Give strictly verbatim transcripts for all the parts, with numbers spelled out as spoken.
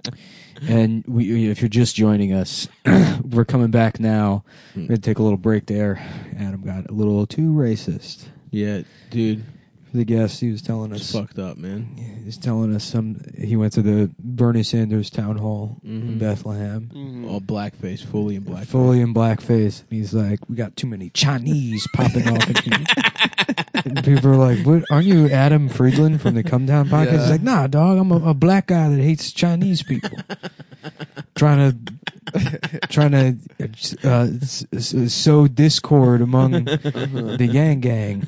And we, if you're just joining us, we're coming back now. Hmm. We're going to take a little break there. Adam got a little too racist. Yeah, dude. For the guest, he was telling us. It's fucked up, man. He was telling us some. He went to the Bernie Sanders town hall Mm-hmm. in Bethlehem. Mm-hmm. All blackface, fully in blackface. Fully in blackface. And he's like, we got too many Chinese popping off in here. And people are like, what, aren't you Adam Friedland from the Come Down podcast? Yeah. He's like, nah, dog, I'm a, a black guy that hates Chinese people. trying to trying to uh, s- s- sow discord among the Yang Gang.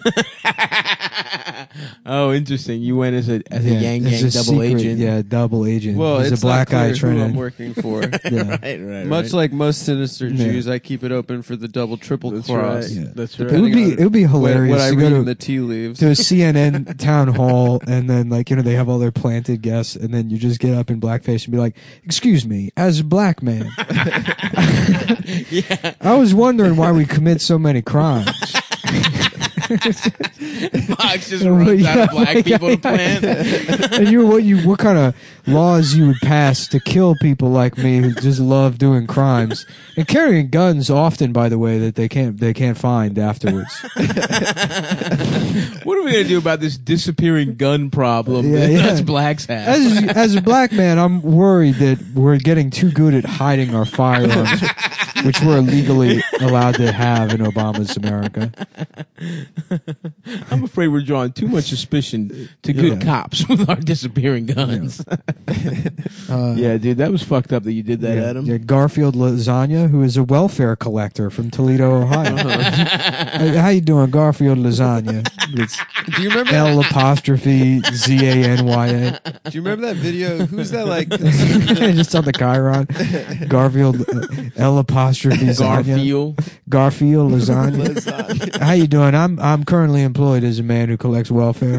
Oh, interesting. You went as a as a Yeah, Yang as Gang a double secret- agent. Yeah, double agent. Well, he's it's a black not clear guy trying who I'm to. working for. Yeah. right, right, Much right. like most sinister Yeah. Jews, I keep it open for the double, triple That's cross. right. Yeah. That's It right. would be on it would be What, hilarious what I to read go in to, the tea leaves. to a C N N town hall, and then like you know they have all their planted guests, and then you just get up in blackface and be like, "Excuse me, as a black man, yeah. I was wondering why we commit so many crimes." Fox just runs out of black people to plant. And you, what you, what kind of laws you would pass to kill people like me who just love doing crimes and carrying guns often, by the way, that they can't they can't find afterwards. What are we gonna do about this disappearing gun problem Yeah, that yeah. us blacks have? As as a black man, I'm worried that we're getting too good at hiding our firearms, which we're legally allowed to have in Obama's America. I'm afraid we're drawing too much suspicion to good Yeah. cops with our disappearing guns. Uh, Yeah, dude, that was fucked up that you did that, yeah, Adam. yeah, Garfield Lasagna, who is a welfare collector from Toledo, Ohio. Hey, how you doing, Garfield Lasagna? It's Do you remember? L apostrophe Z A N Y A. Do you remember that video? Who's that? Like Just on the Chiron. Garfield uh, L apostrophe Lasagna. Garfield. Garfield Lasagna. Lasagna. How you doing? I'm I'm currently employed as a man who collects welfare.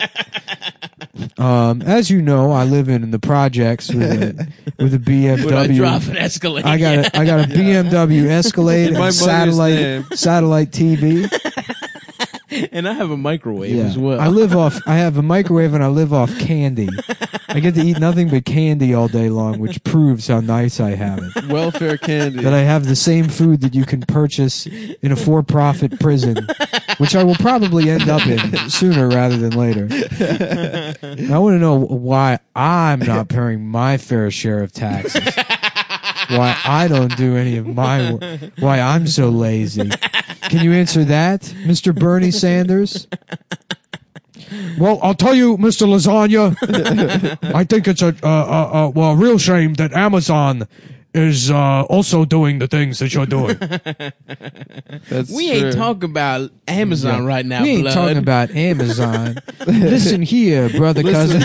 Um, as you know, I live in the projects with a, with a B M Would I W. drop an Escalade? I got a, I got a B M W Escalade My and mother's name. satellite satellite T V. And I have a microwave as well. I live off. I have a microwave and I live off candy. I get to eat nothing but candy all day long, which proves how nice I have it. welfare candy. That I have the same food that you can purchase in a for-profit prison, which I will probably end up in sooner rather than later. And I want to know why I'm not paying my fair share of taxes. Why I don't do any of my work. Why I'm so lazy. Can you answer that, Mister Bernie Sanders? Well, I'll tell you, Mister Lasagna, I think it's a, uh, uh, uh, well, a real shame that Amazon is uh, also doing the things that you're doing. That's we ain't true. talking about Amazon Yeah. right now, We ain't blood. talking about Amazon. Listen here, brother, cousin.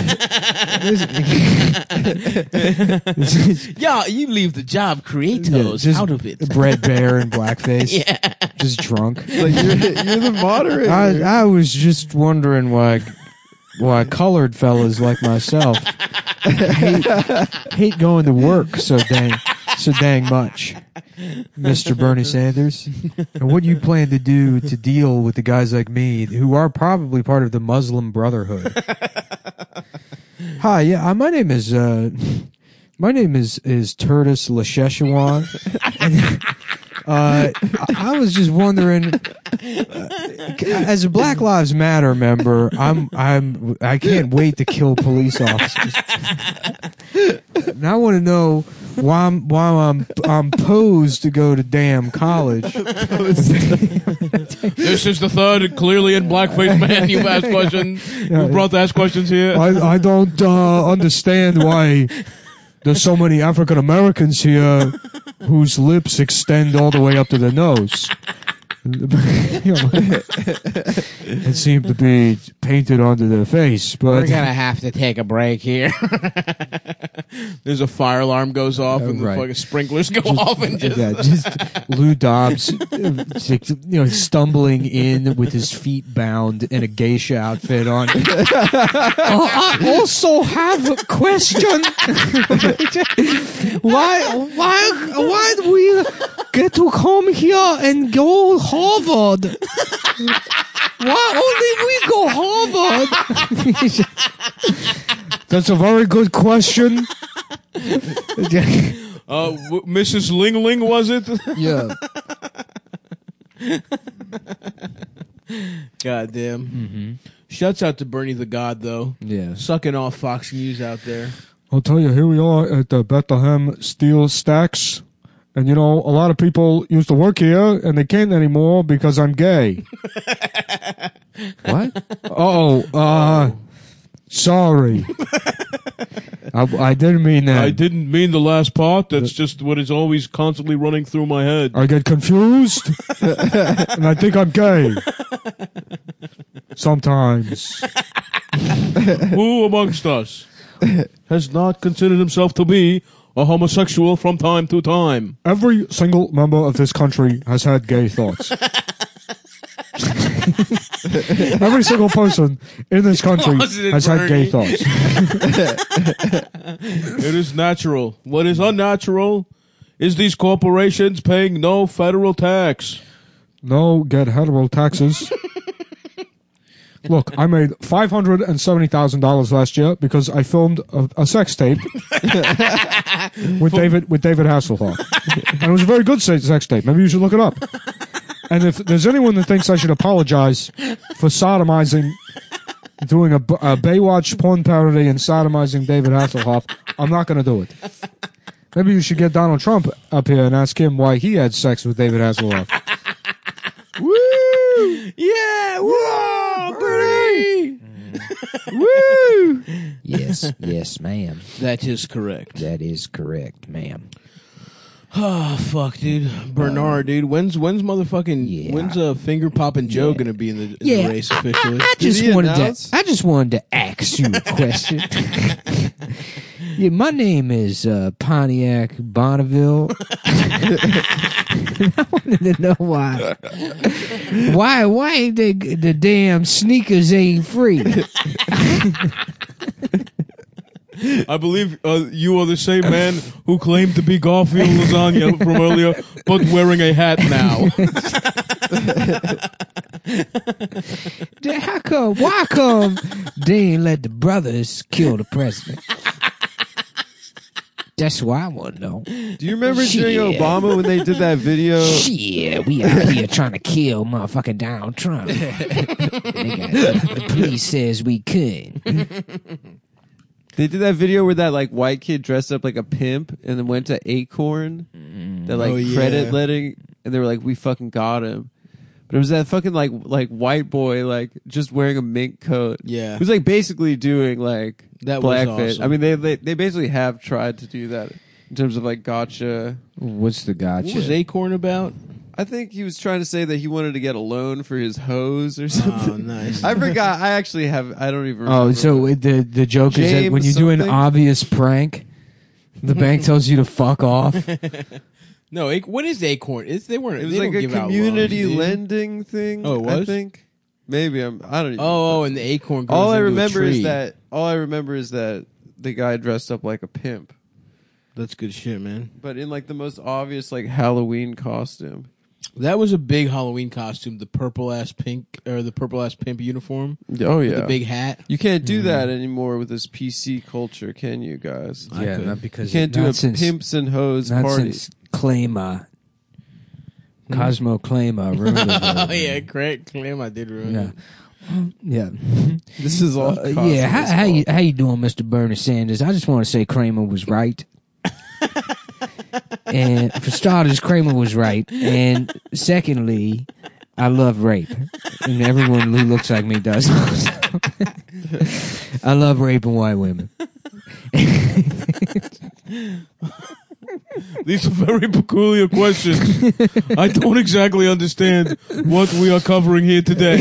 Listen. Y'all, you leave the job creators just out of it. Bread bear and blackface. Yeah. Just drunk. Like, you're, you're the moderator. I, I was just wondering why why colored fellas like myself hate, hate going to work so dang so dang much, Mister Bernie Sanders. And what do you plan to do to deal with the guys like me who are probably part of the Muslim Brotherhood? Hi, yeah, uh, my name is uh, my name is is Tertus Lasheshawan. And, Uh, I, I was just wondering, uh, as a Black Lives Matter member, I'm I'm I can't wait to kill police officers. And I want to know why I'm why I'm I'm posed to go to damn college. This is the third and clearly in blackface man you've asked questions. You brought to ask questions here. I I don't uh, understand why there's so many African Americans here whose lips extend all the way up to the nose. It seemed to be painted onto their face, but We're gonna have to take a break here. There's a fire alarm goes off Uh, and right. the fucking sprinklers go off and just yeah, just Lou Dobbs, uh, you know, stumbling in with his feet bound and a geisha outfit on. uh, I also have a question. why, why, why do we get to come here and go Harvard? Why only we go Harvard? That's a very good question. Uh, w- Missus Ling Ling, was it? Yeah. God damn. Mm-hmm. Shouts out to Bernie the God, though. Yeah. Sucking off Fox News out there. I'll tell you, here we are at the Bethlehem Steel Stacks. And, you know, a lot of people used to work here, and they can't anymore because I'm gay. What? Oh, uh, sorry. I, I didn't mean that. I didn't mean the last part. That's just what is always constantly running through my head. I get confused, and I think I'm gay. Sometimes. Who amongst us has not considered himself to be a homosexual from time to time? Every single member of this country has had gay thoughts. Every single person in this country Pause it, has had gay Bernie. thoughts. It is natural. What is unnatural is these corporations paying no federal tax. No, get hetero taxes. Look, I made five hundred seventy thousand dollars last year because I filmed a, a sex tape with David with David Hasselhoff. And it was a very good se- sex tape. Maybe you should look it up. And if there's anyone that thinks I should apologize for sodomizing, doing a, a Baywatch porn parody and sodomizing David Hasselhoff, I'm not going to do it. Maybe you should get Donald Trump up here and ask him why he had sex with David Hasselhoff. Woo! Yeah! Whoa, Bernie! Woo! Yes, yes, ma'am. That is correct. That is correct, ma'am. Oh fuck, dude, Bernard, dude. When's when's motherfucking Yeah. when's a finger popping Joe Yeah. gonna be in the, in Yeah, the race I, officially? I, I just he wanted announce? to. I just wanted to ask you a question. Yeah, my name is uh, Pontiac Bonneville. I wanted to know why. Why? Why ain't the the damn sneakers ain't free? I believe uh, you are the same man who claimed to be Garfield Lasagna from earlier, but wearing a hat now. How come? Why come they ain't let the brothers kill the president? That's what I want to know. Do you remember during Shit. Obama when they did that video? Shit, we out here trying to kill motherfucking Donald Trump. Nigga, the police says we could. They did that video where that like white kid dressed up like a pimp and then went to Acorn, that like Oh, yeah. credit letting, and they were like, "We fucking got him." But it was that fucking like like white boy like just wearing a mink coat. Yeah. Who's like basically doing like That was blackface. awesome. I mean, they, they they basically have tried to do that in terms of like gotcha. What's the gotcha? What was Acorn about? I think he was trying to say that he wanted to get a loan for his hose or something. Oh, nice. I forgot. I actually have. I don't even. remember. Oh, so the the joke is that James when you do an something? obvious prank, the bank tells you to fuck off. No, Ac- what is Acorn? It's, they weren't. it was they like don't a give out community loans, dude. lending thing. Oh, it I was? think maybe I'm. I don't. Even Oh, oh, and the acorn. Goes all I into a remember is tree. that. All I remember is that the guy dressed up like a pimp, That's good shit, man. but in like the most obvious like Halloween costume. That was a big Halloween costume. The purple ass pink or the purple ass pimp uniform. Oh With yeah. the big hat. You can't do that anymore with this P C culture, can you guys? I Yeah, could. not You because can't do not a since, pimps and hoes not party. since Clama, Cosmo Clama ruined it. Oh yeah, correct. Clam, I did ruin Yeah. it. Yeah. This is all. Uh, yeah, how, how you how you doing, Mister Bernie Sanders? I just want to say Kramer was right. And for starters, Kramer was right. And secondly, I love rape. And everyone who looks like me does. I love raping white women. These are very peculiar questions. I don't exactly understand what we are covering here today.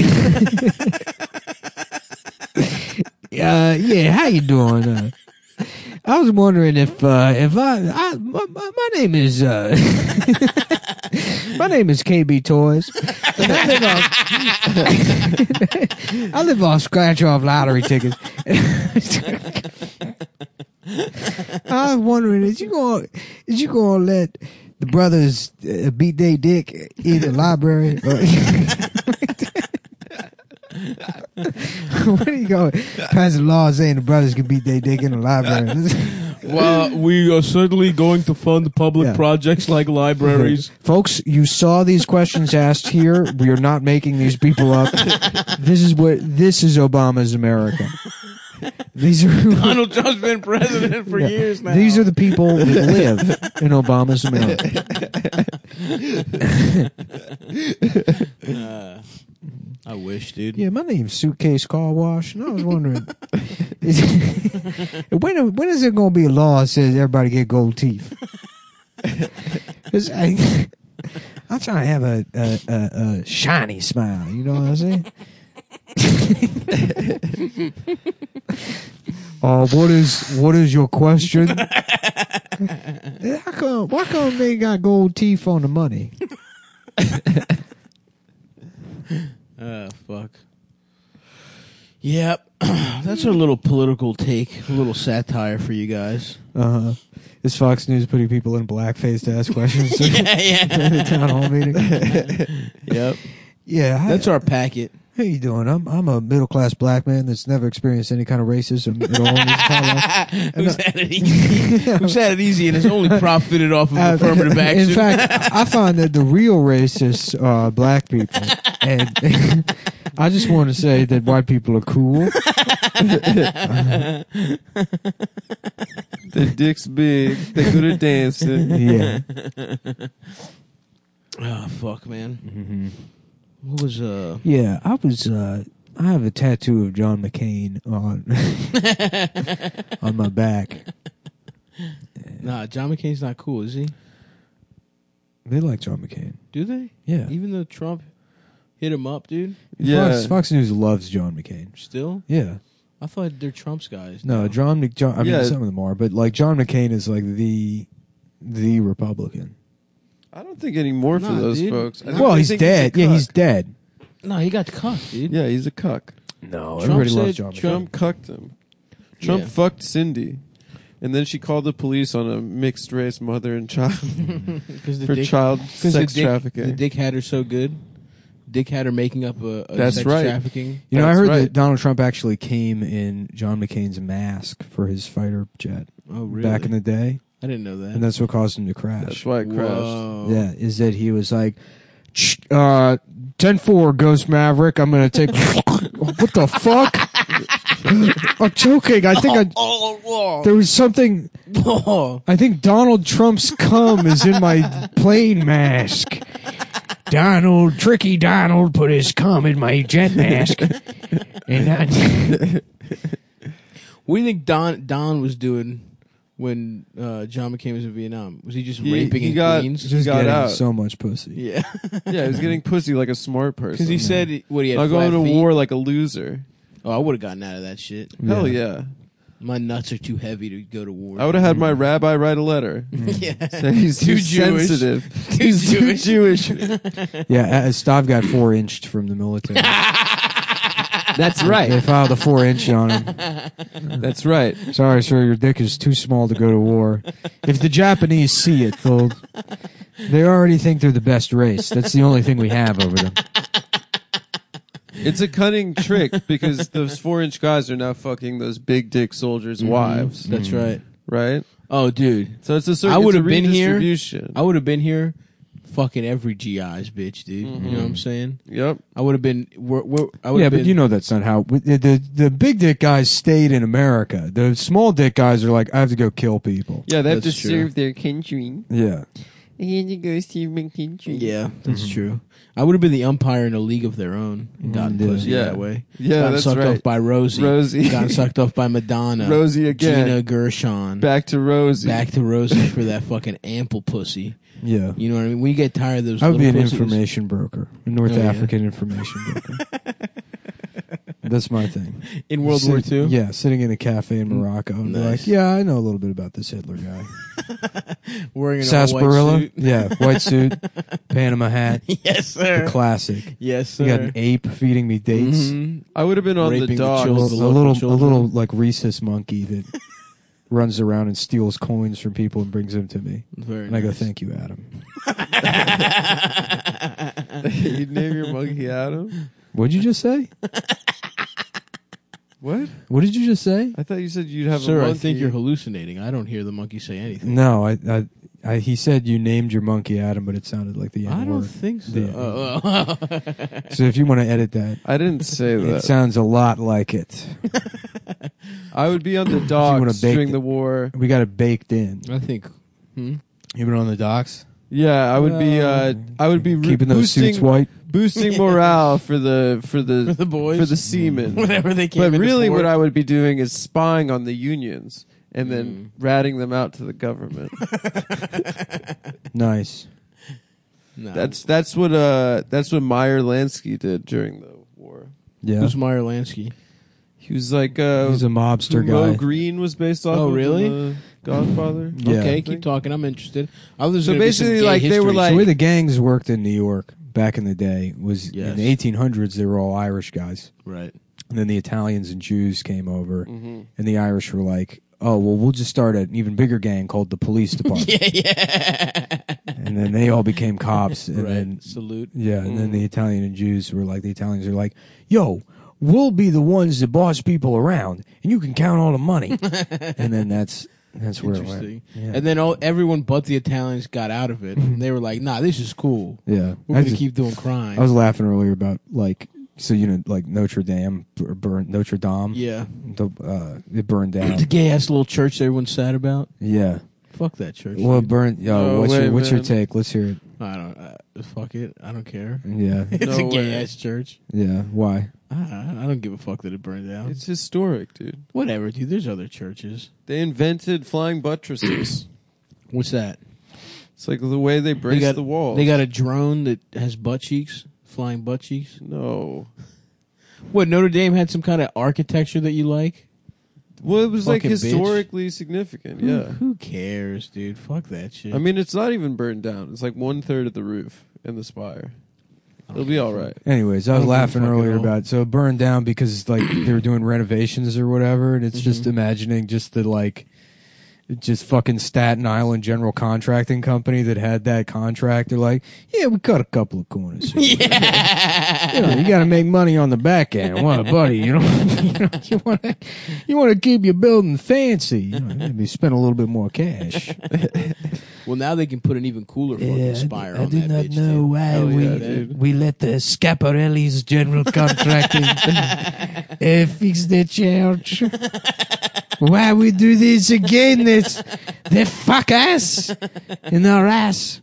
Uh, yeah, how you doing? Uh, I was wondering if uh, if I, I my, my my name is uh, my name is K B Toys. And I live off I live off scratch off lottery tickets. I was wondering, is you going is you going to let the brothers uh, beat their dick in the library? What are you going? Pass a law saying the brothers can beat their dick in the library. Well, we are certainly going to fund public Yeah. projects like libraries. Folks, you saw these questions asked here. We are not making these people up. This is what this is Obama's America. These are Donald Trump's been president for Yeah. years now. These are the people that live in Obama's America. Uh, I wish, dude. Yeah, my name's Suitcase Car Wash, and I was wondering, is, when when is there going to be a law that says everybody get gold teeth? Because I, I'm trying to have a, a, a, a shiny smile. You know what I'm saying? Oh, what is what is your question? How come, why come they got gold teeth on the money? Uh, fuck. Yep. That's our little political take, a little satire for you guys. Uh huh. Is Fox News putting people in blackface to ask questions yeah, yeah. during the town hall meeting? Yep. Yeah, hi- That's our packet. How you doing? I'm I'm a middle class black man that's never experienced any kind of racism at all in his entire life. Who's had it easy? Who's had it easy and has only profited off of Uh, affirmative action? In fact, I find that the real racists are black people, and I just want to say that white people are cool. Their dick's big. They're good at dancing. Yeah. oh fuck, man. Mm-hmm. What was uh? Yeah, I was. Uh, I have a tattoo of John McCain on on my back. Nah, John McCain's not cool, is he? They like John McCain. Do they? Yeah. Even though Trump hit him up, dude. Yeah. Fox, Fox News loves John McCain. Still, Yeah. I thought they're Trump's guys. No, now. John. Mc- John I mean, Yeah. some of them are, but like John McCain is like the the Republican. I don't think any more for Nah, those dude. folks. I think Well, they he's think dead. a Yeah, he's cuck. dead. No, he got cucked, dude. Yeah, he's a cuck. No, Trump everybody loves said John McCain. Trump cucked him. Trump Yeah. fucked Cindy. And then she called the police on a mixed race mother and child Because the for dick, child 'cause sex the dick, trafficking. The dick had her so good. Dick had her making up a, a That's sex right. trafficking. You know, I That's heard right. that Donald Trump actually came in John McCain's mask for his fighter jet Oh, really? back in the day, I didn't know that. and that's what caused him to crash. That's why it crashed. Whoa. Yeah, is that he was like, "Ch- uh, ten four, Ghost Maverick, I'm going to take... What the fuck? I'm joking. I think I... Oh, whoa. There was something... Whoa. I think Donald Trump's cum is in my plane mask. Donald, tricky Donald, put his cum in my jet mask. And I, What do you think Don Don was doing when uh, John McCain was in Vietnam? Was he just He- raping he in got- Queens? He just got getting out. so much pussy. Yeah, Yeah, he was getting pussy like a smart person. because he said what he had. I'll go flat into feet. war like a loser. Oh, I would have gotten out of that shit. Hell yeah. My nuts are too heavy to go to war. I would have had my rabbi write a letter. yeah, Say he's Too too Jewish. sensitive. Too He's too Jewish. Jewish. Yeah, uh, Stav got four inched from the military. That's They right. filed a four inch on him. That's right. Sorry, sir, your dick is too small to go to war. If the Japanese see it, they'll... They already think they're the best race. That's the only thing we have over them. It's a cunning trick because those four inch guys are now fucking those big dick soldiers' wives, That's right. right? Oh, dude, So it's a certain I it's would a have been here. redistribution. I would have been here, fucking every G I's bitch, dude. You know what I'm saying? Yep. I would have been. We're, we're, I would Yeah, have but been, you know that's not how... The, the, the big dick guys stayed in America. The small dick guys are like, I have to go kill people. Yeah, they have to That's true. serve their country. Yeah. I had to go serve my country. Yeah, that's true. I would have been the umpire in a league of their own and gotten yeah. pussy Yeah. that way. Yeah, gotten that's sucked right. off by Rosie. Rosie. Gotten sucked off by Madonna. Rosie again. Gina Gershon. Back to Rosie. Back to Rosie for that fucking ample pussy. Yeah. You know what I mean? When you get tired of those I would be little an pussies- information broker, a North Oh, yeah. African information broker. That's my thing. in World Sit- War Two. Yeah, sitting in a cafe in Morocco and be Nice. like, yeah, I know a little bit about this Hitler guy. Wearing an Sarsaparilla, all-white suit. yeah, white suit, Panama hat, Yes, the sir. classic. Yes, You got sir. an ape feeding me dates. Mhm. I would have been on Raping the the dock. A children. little, the a local little, a children. little like rhesus monkey that runs around and steals coins from people and brings them to me. Very And I go, nice. thank you, Adam. You'd name your monkey Adam? What'd you just say? What? What did you just say? I thought you said you'd have Sir, a I monkey. think you're hallucinating. I don't hear the monkey say anything. No, I, I, I he said you named your monkey Adam, but it sounded like the N I don't word. think so. Yeah. Uh, uh, So if you want to edit that, I didn't say it that. sounds a lot like it. I would be on the wanna docks bake during it- the war. We got it baked in. I think. Hmm? You been on the docks? Yeah, I would be. Uh, I would be re- Keeping those boosting, suits white. boosting morale for the for the For the boys? for the seamen. Whatever they came But into really, port. what I would be doing is spying on the unions and Mm. then ratting them out to the government. Nice. No. That's that's what uh that's what Meyer Lansky did during the war. Yeah. Who's Meyer Lansky? He was like uh, He's a mobster who Mo guy. Green was based off. Oh, of really? in The Godfather. Yeah. Okay, I keep think. talking. I'm interested. I was So gonna be some basically, gay like, they were history. like- The way the gangs worked in New York back in the day was Yes. in the eighteen hundreds, they were all Irish guys. right. And then the Italians and Jews came over, Mm-hmm. and the Irish were like, oh, well, we'll just start an even bigger gang called the police department. Yeah, yeah. And then they all became cops. And right. then, Salute. yeah, and then the Italian and Jews were like, the Italians are like, yo, we'll be the ones that boss people around, and you can count all the money. And then that's that's where it went. Interesting. Yeah. And then all everyone but the Italians got out of it. And they were like, "Nah, this is cool. yeah. We're I, gonna just- keep doing crime." I was laughing earlier about, like, so, you know, like Notre Dame, bur- burned, Notre Dame, yeah, the, uh, it burned down. the gay ass little church everyone's sad about. Yeah. Fuck that church. Well, it dude. burned. Yo, No what's way, your what's your man. take? Let's hear it. I don't. Uh, fuck it. I don't care. Yeah, It's No a gay way. ass church. yeah. Why? I, I don't give a fuck that it burned down. It's historic, dude. Whatever, dude. There's other churches. They invented flying buttresses. What's that? It's like the way they brace got- the walls. They got a drone that has butt cheeks, flying butt cheeks. no. What, Notre Dame had some kind of architecture that you like? Well, it was like Fucking bitch. historically significant. Who- Yeah. Who cares, dude? Fuck that shit. I mean, it's not even burned down. It's like one third of the roof and the spire. It'll be all right. Anyways, I was I don't give a laughing fuck at earlier all. about it. So it burned down because like they were doing renovations or whatever, and it's just Mhm. imagining just the like, just fucking Staten Island General Contracting Company that had that contract. They're like, yeah, we cut a couple of corners. here. yeah. You know, you got to make money on the back end. What, buddy? You know, you know, you want to, you want to keep your building fancy. You know, maybe spend a little bit more cash. Well, now they can put an even cooler fucking spire on that bitch, dude. why Hell we- yeah, dude. we let the Scaparelli's General Contracting uh, fix the church. Why we do this again? This they fuck us in our ass.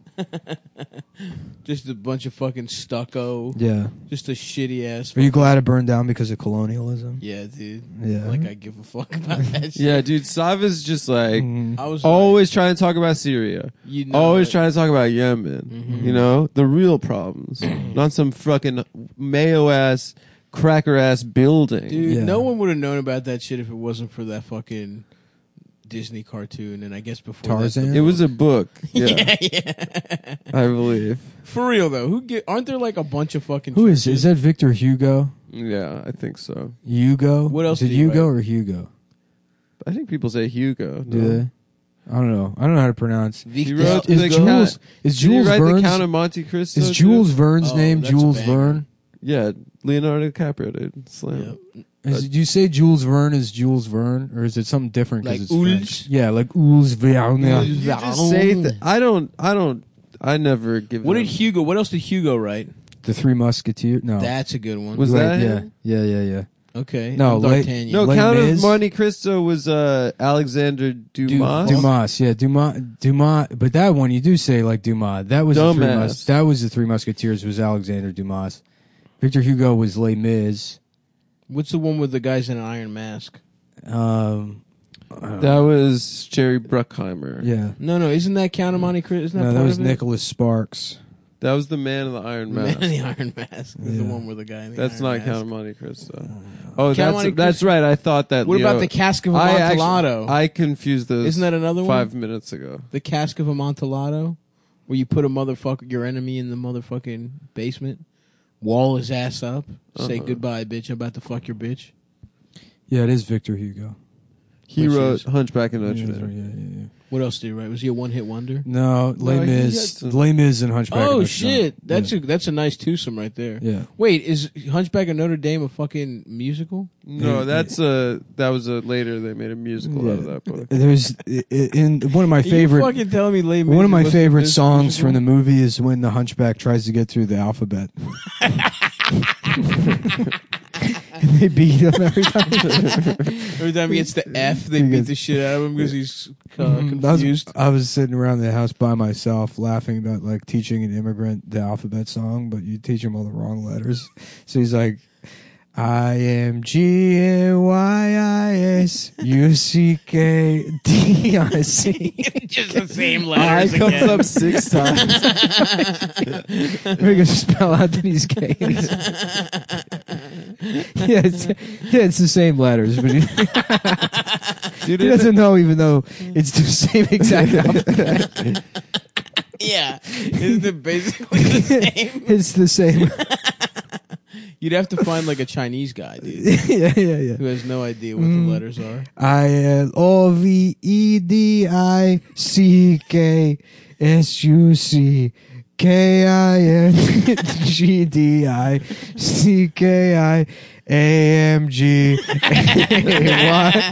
Just a bunch of fucking stucco. Yeah. Just a shitty ass. Are you glad it burned down because of colonialism? Yeah, dude. Yeah. Like I give a fuck about that shit. Yeah, dude. Sava's just like Mm. I was always trying to talk about Syria. like, you know, Always it. trying to talk about Yemen. Mhm. You know, the real problems, not some fucking mayo ass, cracker ass building. Dude, Yeah. no one would have known about that shit if it wasn't for that fucking Disney cartoon. And I guess before Tarzan? that, It was a book. Yeah, yeah, yeah. I believe. For real though, who get? Aren't there like a bunch of fucking? Who is churches? is that? Victor Hugo? Yeah, I think so. Hugo? What else Is it did he Hugo write? or Hugo? I think people say Hugo. Do no? they? I don't know. I don't know how to pronounce. He Victor- wrote Is the Jules Count- is Did he Jules write the Verne's Count of Monte Cristo? is too? Jules Verne's Oh, name that's a Jules banger. Verne? Yeah, Leonardo DiCaprio, dude. Slam. Yep. Is, do you say Jules Verne is Jules Verne, or is it something different? 'cause Like it's Jules? French? Yeah, like Jules Verne. You just say that. I don't. I don't. I never give. What them- did Hugo? What else did Hugo write? The Three Musketeers. No, That's a good one. Was Wait, that yeah, him? yeah, yeah, yeah. okay. No, I'm like- D'Artagnan. No, Les Count Mis? of Monte Cristo was uh, Alexander Dumas. Dumas, yeah, Dumas, Dumas. But that one you do say like Dumas. That was the three Dumbass. mus- That was the Three Musketeers. Was Alexander Dumas. Victor Hugo was Les Mis. What's the one with the guys in an iron mask? Um, uh, That was Jerry Bruckheimer. yeah. No, no, isn't that Count of Monte Cristo? Isn't that No, that part was of it? Nicholas Sparks. That was the man in the Iron The Man Mask. in the Iron Mask. Is the Yeah. one with the guy in the That's iron not mask. Count of Monte Cristo. Oh, Count of that's Monte that's Cristo. right. I thought that. What you about know, the Cask of I Amontillado? actually, I confused those. Isn't that another one? five minutes ago? The Cask of Amontillado, where you put a motherfucker, your enemy, in the motherfucking basement, wall his ass up, say Uh-huh. goodbye, bitch. I'm about to fuck your bitch. Yeah, it is Victor Hugo. He Which wrote is- Hunchback of Yeah, Notre yeah, Dame. yeah. What else did he write? Was he a one hit wonder? No, Les No, he Mis, had some- Les Mis and Hunchback. of Oh Notre shit, Dame. that's yeah. a that's a nice twosome right there. yeah. Wait, is Hunchback of Notre Dame a fucking musical? No, Yeah. that's a that was a later they made a musical out of that book. There's i- i- in one of my Are you favorite fucking telling me Les Mis one of my wasn't favorite this songs musical? from the movie is when the Hunchback tries to get through the alphabet. And they beat him every time. Every time he gets the F, they He beat gets- the shit out of him because he's uh, Mhm. I was, confused. I was sitting around the house by myself laughing about like teaching an immigrant the alphabet song, but you teach him all the wrong letters. So he's like, I am G A Y I S U C K D I C. Just the same I letters comes again. up six times. We're gonna spell out that he's gay. yeah, it's, yeah, it's the same letters, but he, Dude, he it- doesn't know, even though it's the same exact alphabet. Yeah, isn't it basically the same? It's the same. You'd have to find like a Chinese guy, dude, yeah, yeah, yeah. who has no idea what Mm. the letters are. I L O V E D I C K S U C K I N G D I C K I A M G A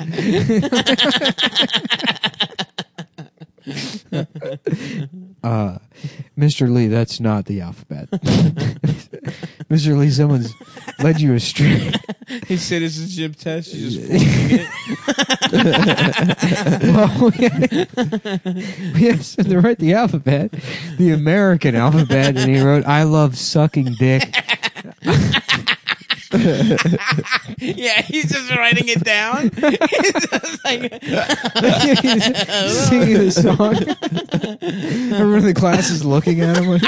Y. Uh, Mister Lee, that's not the alphabet. Mister Lee, someone's led you astray. His citizenship test, you just flunking it. Well, we asked him to write the alphabet, the American alphabet, and he wrote, I love sucking dick. Yeah, he's just writing it down. He's just like, He's singing the song. Everyone in the class is looking at him. Like,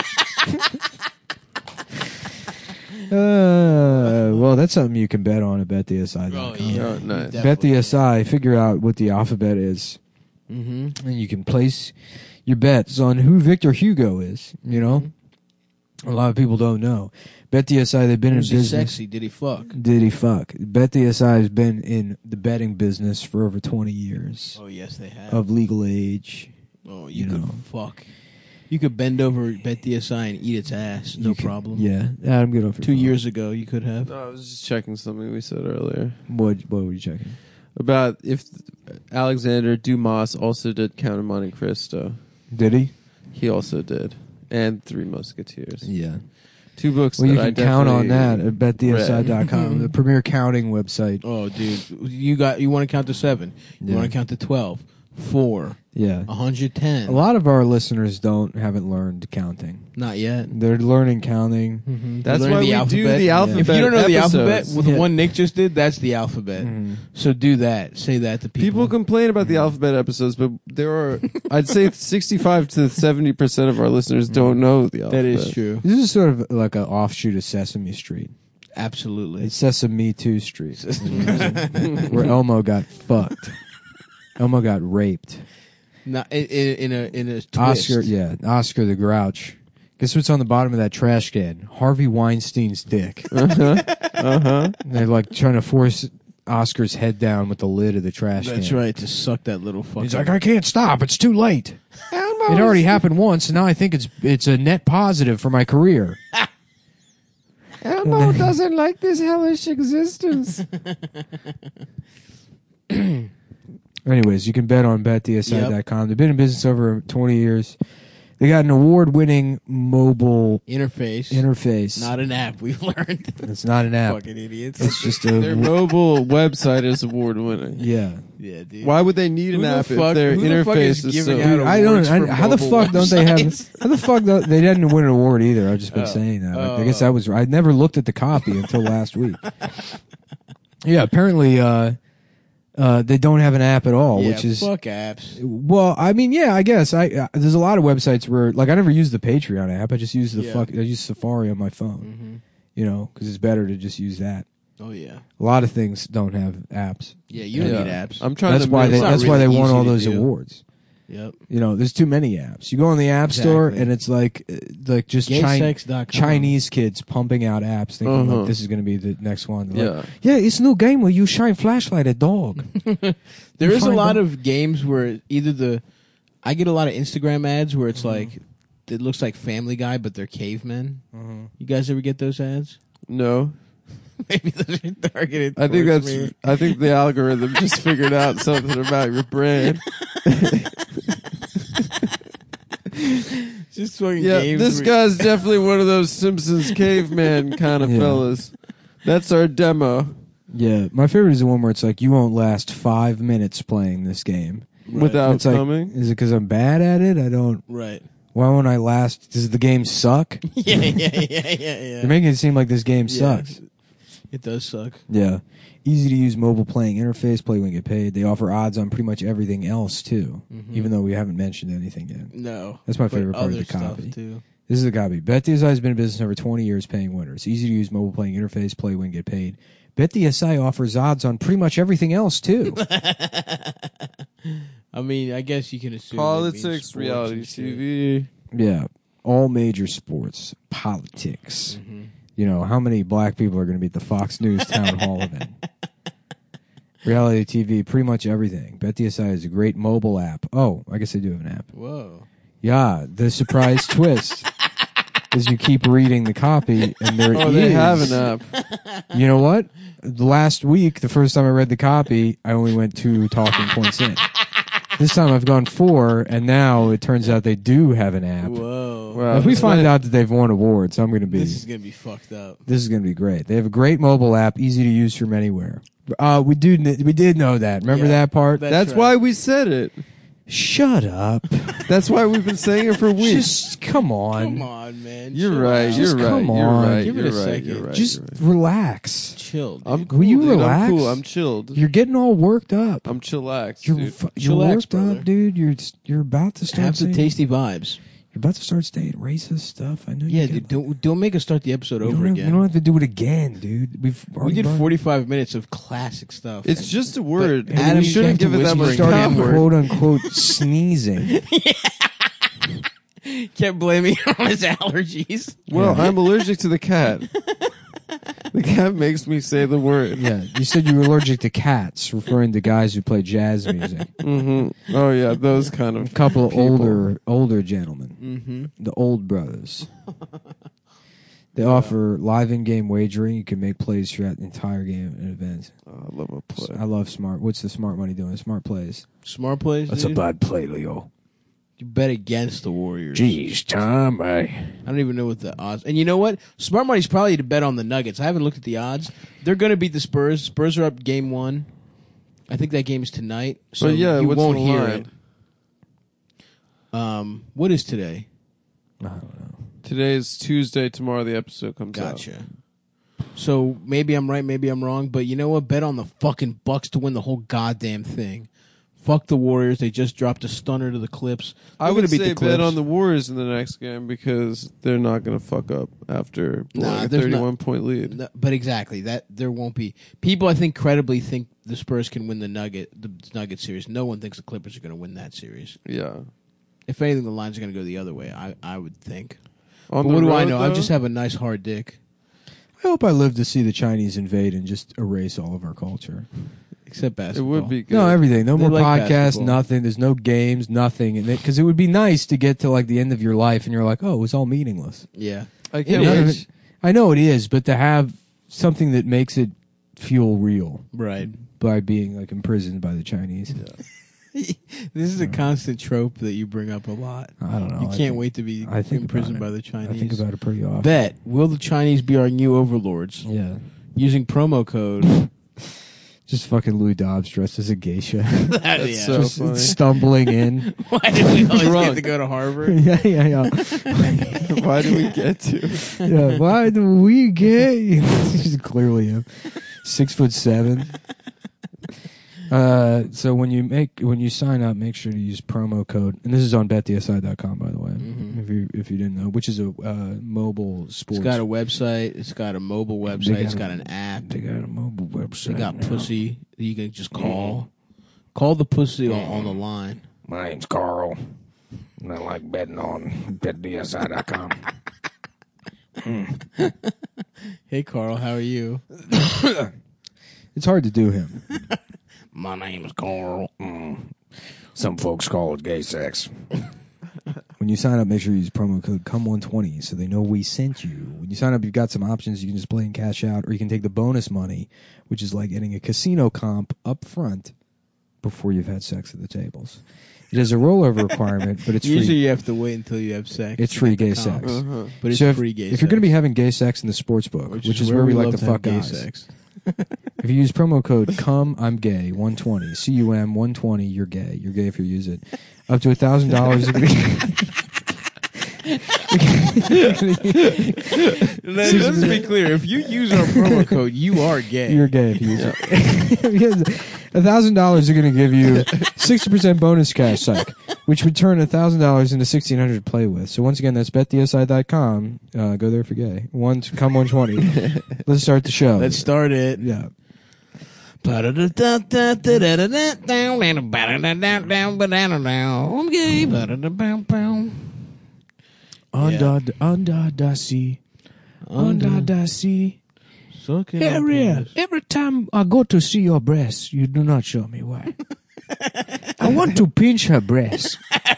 uh, well, that's something you can bet on at bet D S I dot com. Oh, yeah. Oh, nice. Bet D S I, figure out what the alphabet is, mm-hmm. and you can place your bets on who Victor Hugo is. You know, a lot of people don't know. Bet D S I, they've been Was in he business. sexy? Did he fuck? Did he fuck? Bet D S I has been in the betting business for over twenty years Oh yes, they have. of legal age. oh, you, you could know. fuck. You could bend over Bet D S I and eat its ass, no You can- problem. Yeah, Adam, get off your Two phone. years ago, you could have. No, I was just checking something we said earlier What? What were you checking? about if Alexander Dumas also did Count of Monte Cristo. Did he? He also did, and Three Musketeers. Yeah. Two books. Well, you that I can count on that definitely at bet D S I dot com, the premier counting website. Oh, dude, you got. You want to count to seven? You Yeah. want to count to twelve? Four. Yeah. one hundred ten. A lot of our listeners don't haven't learned counting. Not yet. They're learning counting. Mm-hmm. That's Learning why the we alphabet. do the alphabet. If you don't know the alphabet, episodes. with the Yeah. one Nick just did, that's the alphabet. Mhm. So do that. Say that to people. People complain about the alphabet episodes, but there are, I'd say, sixty-five to seventy percent of our listeners don't know the alphabet. That is true. This is sort of like an offshoot of Sesame Street. Absolutely. It's Sesame Two Street, where Elmo got fucked. Elmo got raped. Not in, in, in a in a twist. Oscar, yeah, Oscar the Grouch. Guess what's on the bottom of that trash can? Harvey Weinstein's dick. Uh-huh. Uh-huh. They're like trying to force Oscar's head down with the lid of the trash That's can. right. To suck that little fucking. He's like, I can't stop. It's too late. It already happened once, and now I think it's it's a net positive for my career. Elmo doesn't like this hellish existence. Anyways, you can bet on bet D S I dot com. They've been in business over twenty years. They got an award-winning mobile interface. interface. Not an app. We've learned. It's not an app. Fucking idiots. It's just Their a mobile website is award winning. yeah. Yeah, dude. Why would they need an Who the app fuck- if their who the fuck is interface is giving so? out Dude, I don't. awards I, for how the mobile fuck don't they have? websites? How the fuck don't, they didn't win an award either? I've just been Oh. saying that. Like, I Oh. guess that was. I never looked at the copy until last week. Yeah, apparently, uh, uh, they don't have an app at all, yeah, which is fuck apps. well. I mean, yeah, I guess I. Uh, there's a lot of websites where, like, I never use the Patreon app. I just use the Yeah. fuck. I use Safari on my phone. Mm-hmm. You know, because it's better to just use that. Oh yeah. A lot of things don't have apps. Yeah, you don't Yeah. need apps. I'm trying That's to. why they. It's not That's why they really won easy all to those do. awards. Yep. You know, there's too many apps. You go on the app store Exactly. and it's like, uh, like just Gay Chi- sex dot com. Chinese kids pumping out apps, thinking Uh-huh. like this is going to be the next one. They're Yeah. like, yeah, it's a new game where you shine flashlight at dog. There You is a find lot out- of games where either the I get a lot of Instagram ads where it's like it looks like Family Guy, but they're cavemen. You guys ever get those ads? No. Maybe those are targeted. I think towards that's. me. I think the algorithm just figured out something about your brain. just fucking Yeah, games. this where- guy's definitely one of those Simpsons caveman kind of Yeah. fellas. That's our demo. Yeah, my favorite is the one where it's like you won't last five minutes playing this game. Without It's like, coming. is it because I'm bad at it? I don't. Right. Why won't I last? Does the game suck? yeah, yeah, yeah, yeah, yeah. You're making it seem like this game Yeah. sucks. It does suck. Yeah. Easy to use mobile playing interface, play when you get paid. They offer odds on pretty much everything else too, even though we haven't mentioned anything yet. No. That's my But favorite part of other the stuff, copy. too. This is the copy. BetDSI has been in business over twenty years paying winners. Easy to use mobile playing interface, play when get paid. BetDSI offers odds on pretty much everything else too. I mean, I guess you can assume it means Politics, sports reality and shit. T V. Yeah. All major sports, politics. Mm-hmm. You know, how many black people are going to be at the Fox News town hall event? Reality T V, pretty much everything. BetDSI is a great mobile app. Oh, I guess they do have an app. Whoa. Yeah, the surprise twist is you keep reading the copy and there Oh, is. they have an app. You know what? Last week, the first time I read the copy, I only went two talking points in. This time I've gone four, and now it turns out they do have an app. Whoa. Wow. If we this find might- out that they've won awards, I'm going to be. This is going to be fucked up. This is going to be great. They have a great mobile app, easy to use from anywhere. Uh, we do. kn- We did know that. Remember Yeah. that part? That- That's right. why we said it. Shut up. That's why we've been saying it for weeks. Just come on. Come on, man. You're Chill right. out. You're Just right. come You're on. right. Give it you're a right. second. You're right. Just you're right. relax. Chill. Dude. I'm cool, Will you dude. relax? I'm cool. I'm chilled. You're getting all worked up. I'm chillaxed, You're dude. fu- you're Chillax, worked brother. up, dude. You're you're about to start Have some saying, tasty vibes. You're about to start saying racist stuff. I know. Yeah, you dude, get, don't don't make us start the episode you over don't have, again. You don't have to do it again, dude. We've We already did done- forty-five minutes of classic stuff. It's just a word. But and Adam we shouldn't came give to it that much whispering started N-word. quote unquote sneezing. kept blaming it on his allergies. Well, I'm allergic to the cat. The cat makes me say the word. Yeah, you said you were allergic to cats, referring to guys who play jazz music. hmm Oh yeah, those kind A of couple of people. older older gentlemen, Mm-hmm. the old brothers. They offer live in-game wagering. You can make plays throughout the entire game and events. Oh, I love a play. I love smart. What's the smart money doing? Smart plays. Smart plays. That's a dude. bad play, Leo. You bet against the Warriors. Jeez, Tom, I... I don't even know what the odds. And you know what? Smart money's probably to bet on the Nuggets. I haven't looked at the odds. They're going to beat the Spurs. Spurs are up game one. I think that game is tonight. So But yeah, you what's won't the hear line? it. Um, what is today? I don't know. Today's Tuesday. Tomorrow the episode comes out. Gotcha. So maybe I'm right, maybe I'm wrong, but you know what? Bet on the fucking Bucks to win the whole goddamn thing. Fuck the Warriors. They just dropped a stunner to the Clips. I They're would gonna beat say the Clips. bet on the Warriors in the next game because they're not going to fuck up after blowing Nah, a there's thirty-one not- point lead. No, but exactly that there won't be people. I think credibly think the Spurs can win the Nugget the Nugget series. No one thinks the Clippers are going to win that series. Yeah. If anything, the lines are going to go the other way. I I would think. On But the what do I road, know? I though, just have a nice hard dick. I hope I live to see the Chinese invade and just erase all of our culture. Except it basketball. would be good. No, everything. No They more like podcasts, basketball. nothing. There's no games, nothing. And because it would be nice to get to like the end of your life and you're like, oh, it was all meaningless. Yeah. I can't It None of wait. it- I know it is, but to have something that makes it feel real Right. by being like imprisoned by the Chinese. This is a constant trope that you bring up a lot. I don't know. You I can't think- wait to be I think imprisoned about by it. the Chinese. I think about it pretty often. Bet will the Chinese be our new overlords Yeah. using promo code? Just fucking Louis Dobbs dressed as a geisha. That's Yeah. so Just funny. stumbling in. Why did we always Drunk. get to go to Harvard? yeah, yeah, yeah. Why do we get to? Yeah, why do we get? He's clearly him. Six foot seven. Uh, so when you make when you sign up, make sure to use promo code, and this is on bet D S I dot com, by the way, Mhm. if you if you didn't know, which is a uh, mobile sports. It's got a website. It's got a mobile website. got It's a- got an app. they got a mobile website. They got now. pussy that you can just call. Call the pussy on, on the line. My name's Carl, and I like betting on bet D S I dot com. Hey, Carl, how are you? It's hard to do him. My name's Carl. Mm. Some folks call it gay sex. When you sign up, make sure you use promo code C U M one twenty so they know we sent you. When you sign up, you've got some options. You can just play and cash out, or you can take the bonus money, which is like getting a casino comp up front before you've had sex at the tables. It has a rollover requirement, but it's Usually free. you have to wait until you have sex. It's to free get the gay comp. sex. Uh-huh. But it's So if, free gay if sex. you're going to be having gay sex in the sports book, which, which, is where we like love to have fuck gay guys, sex. if you use promo code CUM, I'm gay, one twenty, C U M one twenty, you're gay. You're gay if you use it. Up to one thousand dollars. Let's, let's be clear. If you use our promo code, you are gay. You're gay if you use it. A thousand dollars are going to give you sixty percent bonus cash psych, which would turn a thousand dollars into sixteen hundred to play with. So once again, that's bet D S I dot com. Uh, go there for gay. One, come one twenty. Let's start the show. Let's start it. Yeah. I'm gay. Under, under the sea. Under the sea. Sucking Ariel, every time I go to see your breasts, you do not show me why. I want to pinch her breasts.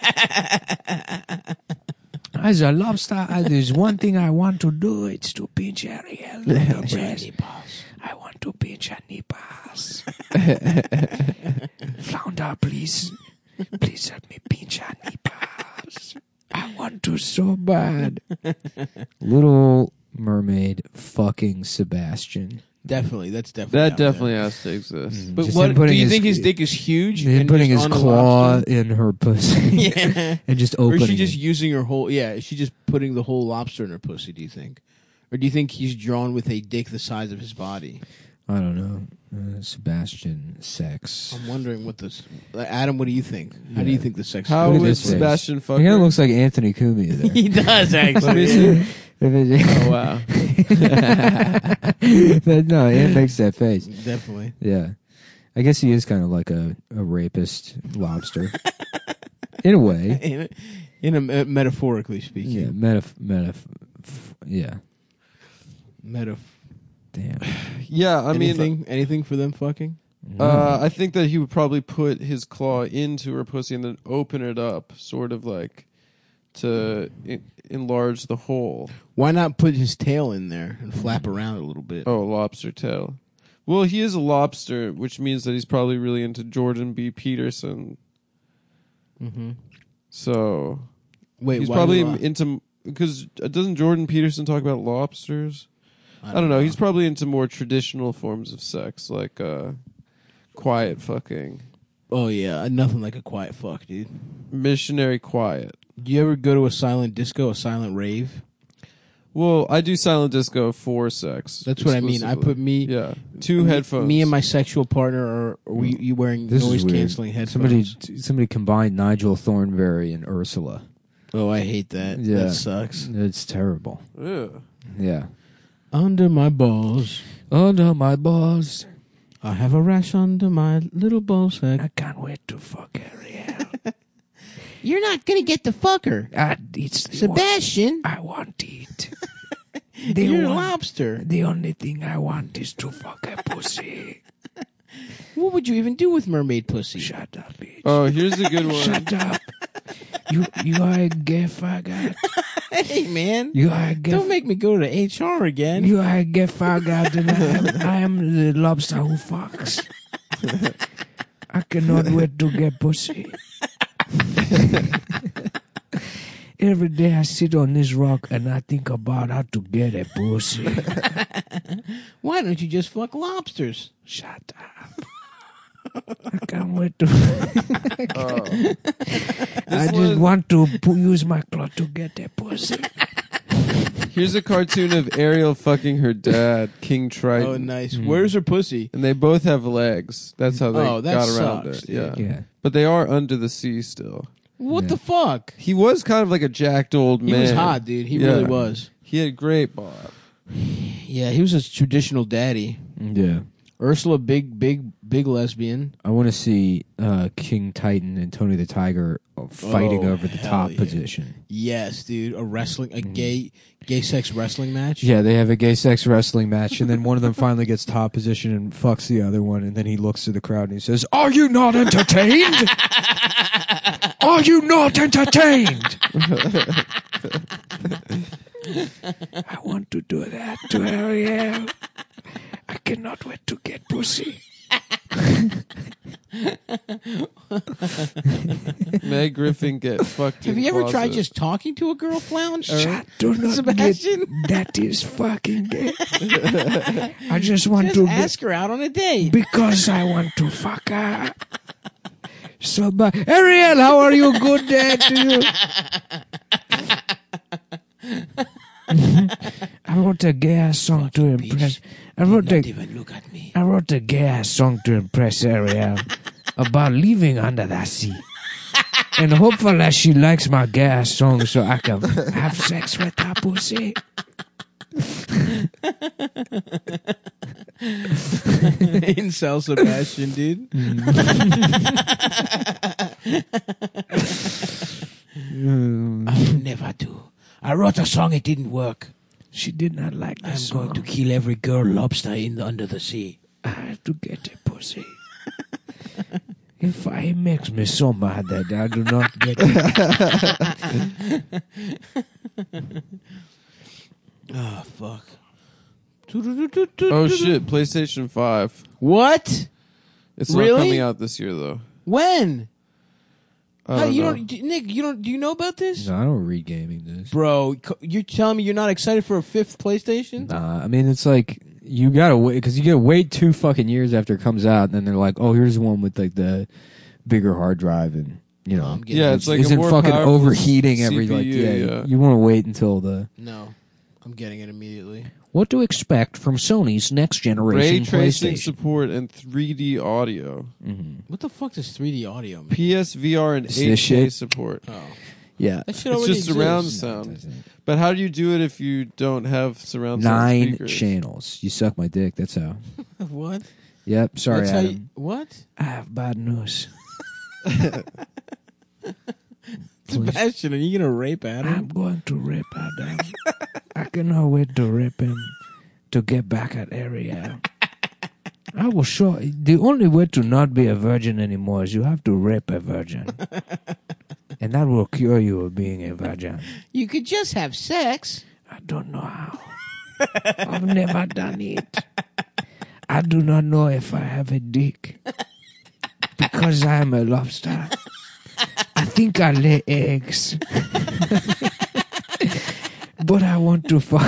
As a lobster, uh, there's one thing I want to do. It's to pinch Ariel. on her breast. I want to pinch her nipples. Flounder, please. Please help me pinch her nipples. I want to so bad. Little Mermaid fucking Sebastian. Definitely, that's definitely That out there. definitely has to exist. But Just what him do putting you his- think his dick is huge? Him and putting just his on a claw lobster? in her pussy. Yeah. And just Or is opening she just it. using her whole? Yeah, is she just putting the whole lobster in her pussy? Do you think, or do you think he's drawn with a dick the size of his body? I don't know. Uh, Sebastian sex. I'm wondering what this. Adam, what do you think? How do you think the sex? How Look at would this face. Sebastian fuck He kind of her? looks like Anthony Cumia there. he does Let me actually. see. If Oh wow. it- no, Ant makes that face. Definitely. Yeah. I guess he is kind of like a, a rapist lobster. In a way. In a, in a me- metaphorically speaking. Yeah. Metaf- metaf- f- yeah. Metaf- Damn. Yeah, I mean, anything, anything for them fucking. uh, I think that he would probably put his claw into her pussy and then open it up, sort of like to en- enlarge the hole. Why not put his tail in there and flap around a little bit? Oh, lobster tail. Well, he is a lobster, which means that he's probably really into Jordan B. Peterson. Mm-hmm. So Wait, he's why probably do I- into because doesn't Jordan Peterson talk about lobsters? I don't know. He's probably into more traditional forms of sex, like uh, quiet fucking, Oh yeah, nothing like a quiet fuck, dude. missionary quiet. Do you ever go to a silent disco, a silent rave? Well, I do silent disco for sex. That's what I mean. I exclusively. put me, yeah, two me, headphones. Me and my sexual partner are, are we, you wearing This is noise weird. canceling headphones? Somebody somebody combined Nigel Thornberry and Ursula. Oh, I hate that. Yeah. That sucks. It's terrible. Yeah. Yeah. Under my balls, Under my balls. I have a rash under my little ball sack. I can't wait to fuck Ariel. You're not gonna get the fucker, I, it's Sebastian. I want it. You're a lobster. The only thing I want is to fuck a pussy. What would you even do with mermaid pussy? Shut up, bitch. Oh, here's a good one. Shut up. You you are a gay faggot. Hey man, You are a gay don't make me go to H R again. You are a gay faggot, and I am, I am the lobster who fucks. I cannot wait to get pussy. Every day I sit on this rock and I think about how to get a pussy. Why don't you just fuck lobsters? Shut up. I can't wait to. Oh. I just want to pu- use my claw to get a pussy. Here's a cartoon of Ariel fucking her dad, King Triton. Oh, nice. Where's her pussy? And they both have legs. That's how they Oh, that got around sucks, it. dude. Yeah. Yeah. But they are under the sea still. What Yeah. the fuck? He was kind of like a jacked old He man. was hot, dude. He Yeah. really was. He had great bob. Yeah, he was a traditional daddy. Yeah. Ursula, big, big, big lesbian. I want to see uh, King Titan and Tony the Tiger fighting Oh, over the hell top yeah. position. Yes, dude. A wrestling, a gay, gay sex wrestling match. Yeah, they have a gay sex wrestling match, and then one of them finally gets top position and fucks the other one, and then he looks to the crowd and he says, "Are you not entertained? Are you not entertained?" I want to do that to Ariel. I cannot wait to get pussy. Meg Griffin get fucked. Have in you ever closet. tried just talking to a girl, Flounge? Or Shut, do not Sebastian? get, that is fucking gay. I just want Just to ask her out on a date. get, because I want to fuck her. So, but Ariel, how are you? Good day to you. I wrote a gay ass song to impress. I wrote a, even look at me. I wrote a gay ass song to impress Ariel about living under the sea. And hopefully she likes my gay ass song so I can have sex with her pussy. Incel Sebastian, dude. I will never do. I wrote a song, it didn't work. She did not like the I'm song. going to kill every girl lobster in the, under the sea. I have to get a pussy. If I it makes me so mad that I do not get it. Oh, fuck. Oh shit! PlayStation Five. What? It's Really? not coming out this year though. When? I How- don't you know. don't, do- Nick, you don't, do you know about this? No, I don't read gaming this. Bro, co- you're telling me you're not excited for a fifth PlayStation? Nah, I mean, it's like, you gotta wait, because you gotta wait two fucking years after it comes out, and then they're like, oh, here's one with like the bigger hard drive, and, you know, I'm getting- Yeah, it's like a isn't more fucking powerful overheating every, like, C P U, yeah, yeah. you want to wait until the... No, I'm getting it immediately. What to expect from Sony's next Ray generation tracing PlayStation? support and three D audio. Mm-hmm. What the fuck does three D audio mean? P S V R and It's eight K this shit. support. Oh, Yeah. that shit It's already just surround exists. sound. But how do you do it if you don't have surround sound Nine speakers? channels. You suck my dick, that's how. What? Yep, sorry, That's how Adam. you, what? I have bad news. Sebastian, are you gonna rape I'm Adam? going to rape Adam. I cannot wait to rape him to get back at Ariel. I will show. The only way to not be a virgin anymore is you have to rape a virgin, and that will cure you of being a virgin. You could just have sex. I don't know how. I've never done it. I do not know if I have a dick because I am a lobster. I think I lay eggs. But I want to fuck.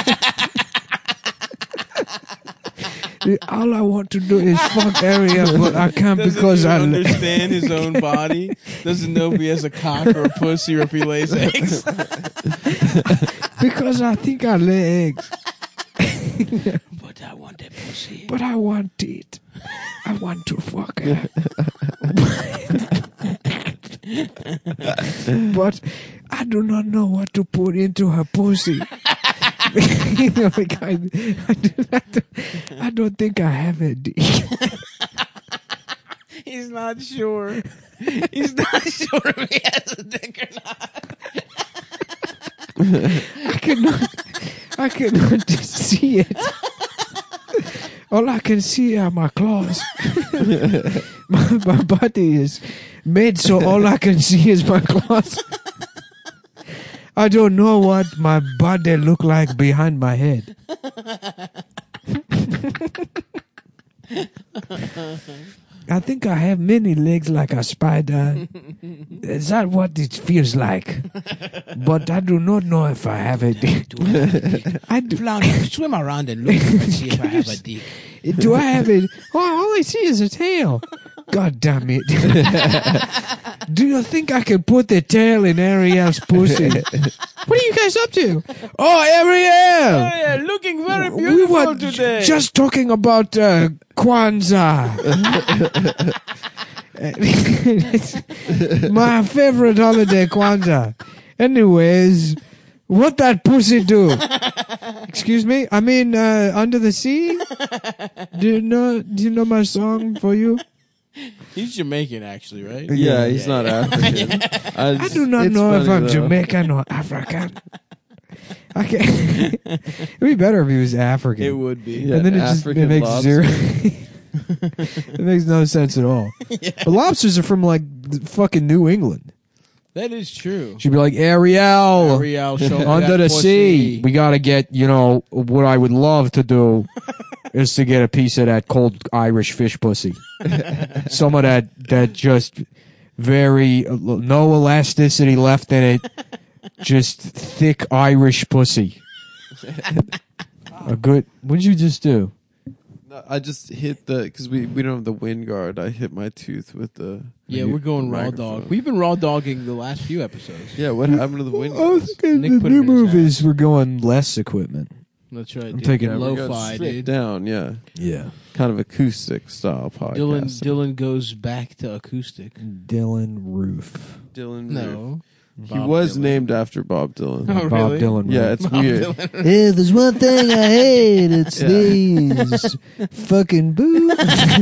All I want to do is fuck Ariel, but I can't Doesn't because even I lay. understand his own body. Doesn't know if he has a cock or a pussy or if he lays eggs. Because I think I lay eggs. But I want a pussy. But I want it. I want to fuck her. But I do not know what to put into her pussy. You know, like I, I, do, I, don't, I don't think I have a dick. He's not sure. He's not sure if he has a dick or not. I cannot. I cannot just see it. All I can see are my claws. my, my body is made so all I can see is my claws. I don't know what my body look like behind my head. I think I have many legs like a spider. Is that what it feels like? But I do not know if I have a dick. I do. Flounder, swim around and look and see if I have a dick. Do I have it? Oh, all I see is a tail. God damn it. Do you think I can put the tail in Ariel's pussy? What are you guys up to? Oh, Ariel! Yeah, looking very We beautiful were today. just talking about uh, Kwanzaa. My favorite holiday, Kwanzaa. Anyways, what that pussy do? Excuse me? I mean, uh, Under the Sea? Do you know, do you know my song for you? He's Jamaican, actually, right? Yeah, he's not African. I, I do not it's know if funny, I'm though. Jamaican or African. I can't. It'd be better if he was African. It would be. Yeah, and then it just it African makes lobster. zero. It makes no sense at all. But lobsters are from like fucking New England. That is true. She'd be like, Ariel, Ariel, show me under that the pussy. sea. We gotta get, you know, what I would love to do is to get a piece of that cold Irish fish pussy. Some of that, that just very, no elasticity left in it. Just thick Irish pussy. A good, what'd you just do? No, I just hit the because we, we don't have the wind guard. I hit my tooth with the Yeah, we're going raw microphone. dog. We've been raw dogging the last few episodes. Yeah, what happened to the wind I was guards? thinking Nick the put new it in his movies we're going less equipment. That's right. I'm dude. taking- Yeah, we're going lo-fi, stripped dude. down. Yeah, Yeah. kind of acoustic style podcast. Dylan Dylan goes back to acoustic. Dylan Roof. Dylan. No, he Bob was Dylan. named after Bob Dylan. Oh, Bob really? Dylan. Yeah, Roof. it's weird. If there's one thing I hate, it's Yeah. these fucking boots.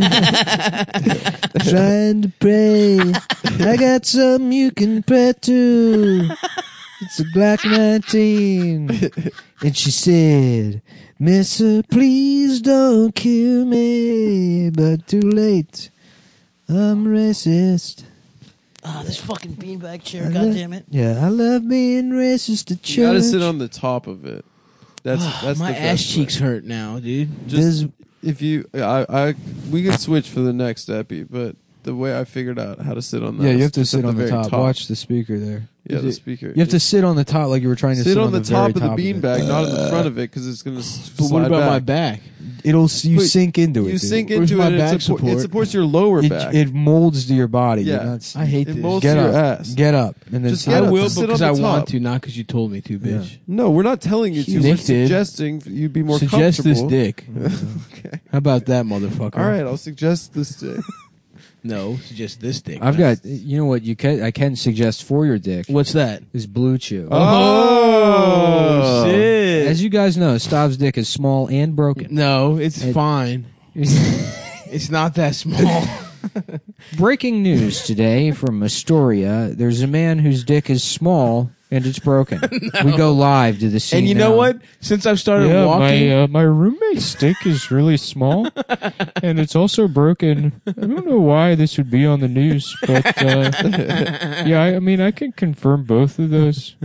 Trying to pray. I got something you can pray to. It's a Glock nineteen. And she said, Mister, please don't kill me. But too late. I'm racist. Ah, this fucking beanbag chair, I God lo- damn it. Yeah, I love being racist to church. You gotta sit on the top of it. That's that's my the ass best cheeks way. hurt now, dude. Just There's- if you, I, I, we could switch for the next epi, but the way I figured out how to sit on that, Yeah, you is have to just sit at on the very top. Watch the speaker there. Yeah, You the do- speaker. You have to sit on the top like you were trying to sit, sit on the, very top of the it. beanbag, not in the front of it, because it's gonna. s- But what slide about back. my back? It'll s- you Wait, sink into it. You dude. sink Where's into my it. and back It, support, it support? supports your lower It, back. it molds to your body. Yeah. You're not- I hate it this. molds Get to your up. ass. Get up and then Just sit get I up. will Just sit because on I the want top. to, not because you told me to, bitch. No, we're not telling you to. Nick We're did. suggesting you'd be more Suggest this comfortable. dick. Okay. How about that, motherfucker? All right, I'll suggest this dick. No, suggest this dick. I've That's- got. You know what? You can. I can suggest for your dick What's that? is Blue Chew. Oh, shit! As you guys know, Stav's dick is small and broken. No, it's It- fine. It's not that small. Breaking news today from Astoria: there's a man whose dick is small and it's broken. We go live to the scene. And you know now. what? Since I've started Yeah, walking, my uh, my roommate's dick is really small, and it's also broken. I don't know why this would be on the news, but uh, yeah, I, I mean, I can confirm both of those.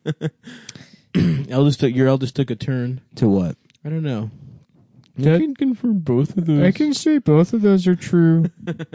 eldest took your eldest took a turn. To what? I don't know. That- I can confirm both of those. I can say both of those are true.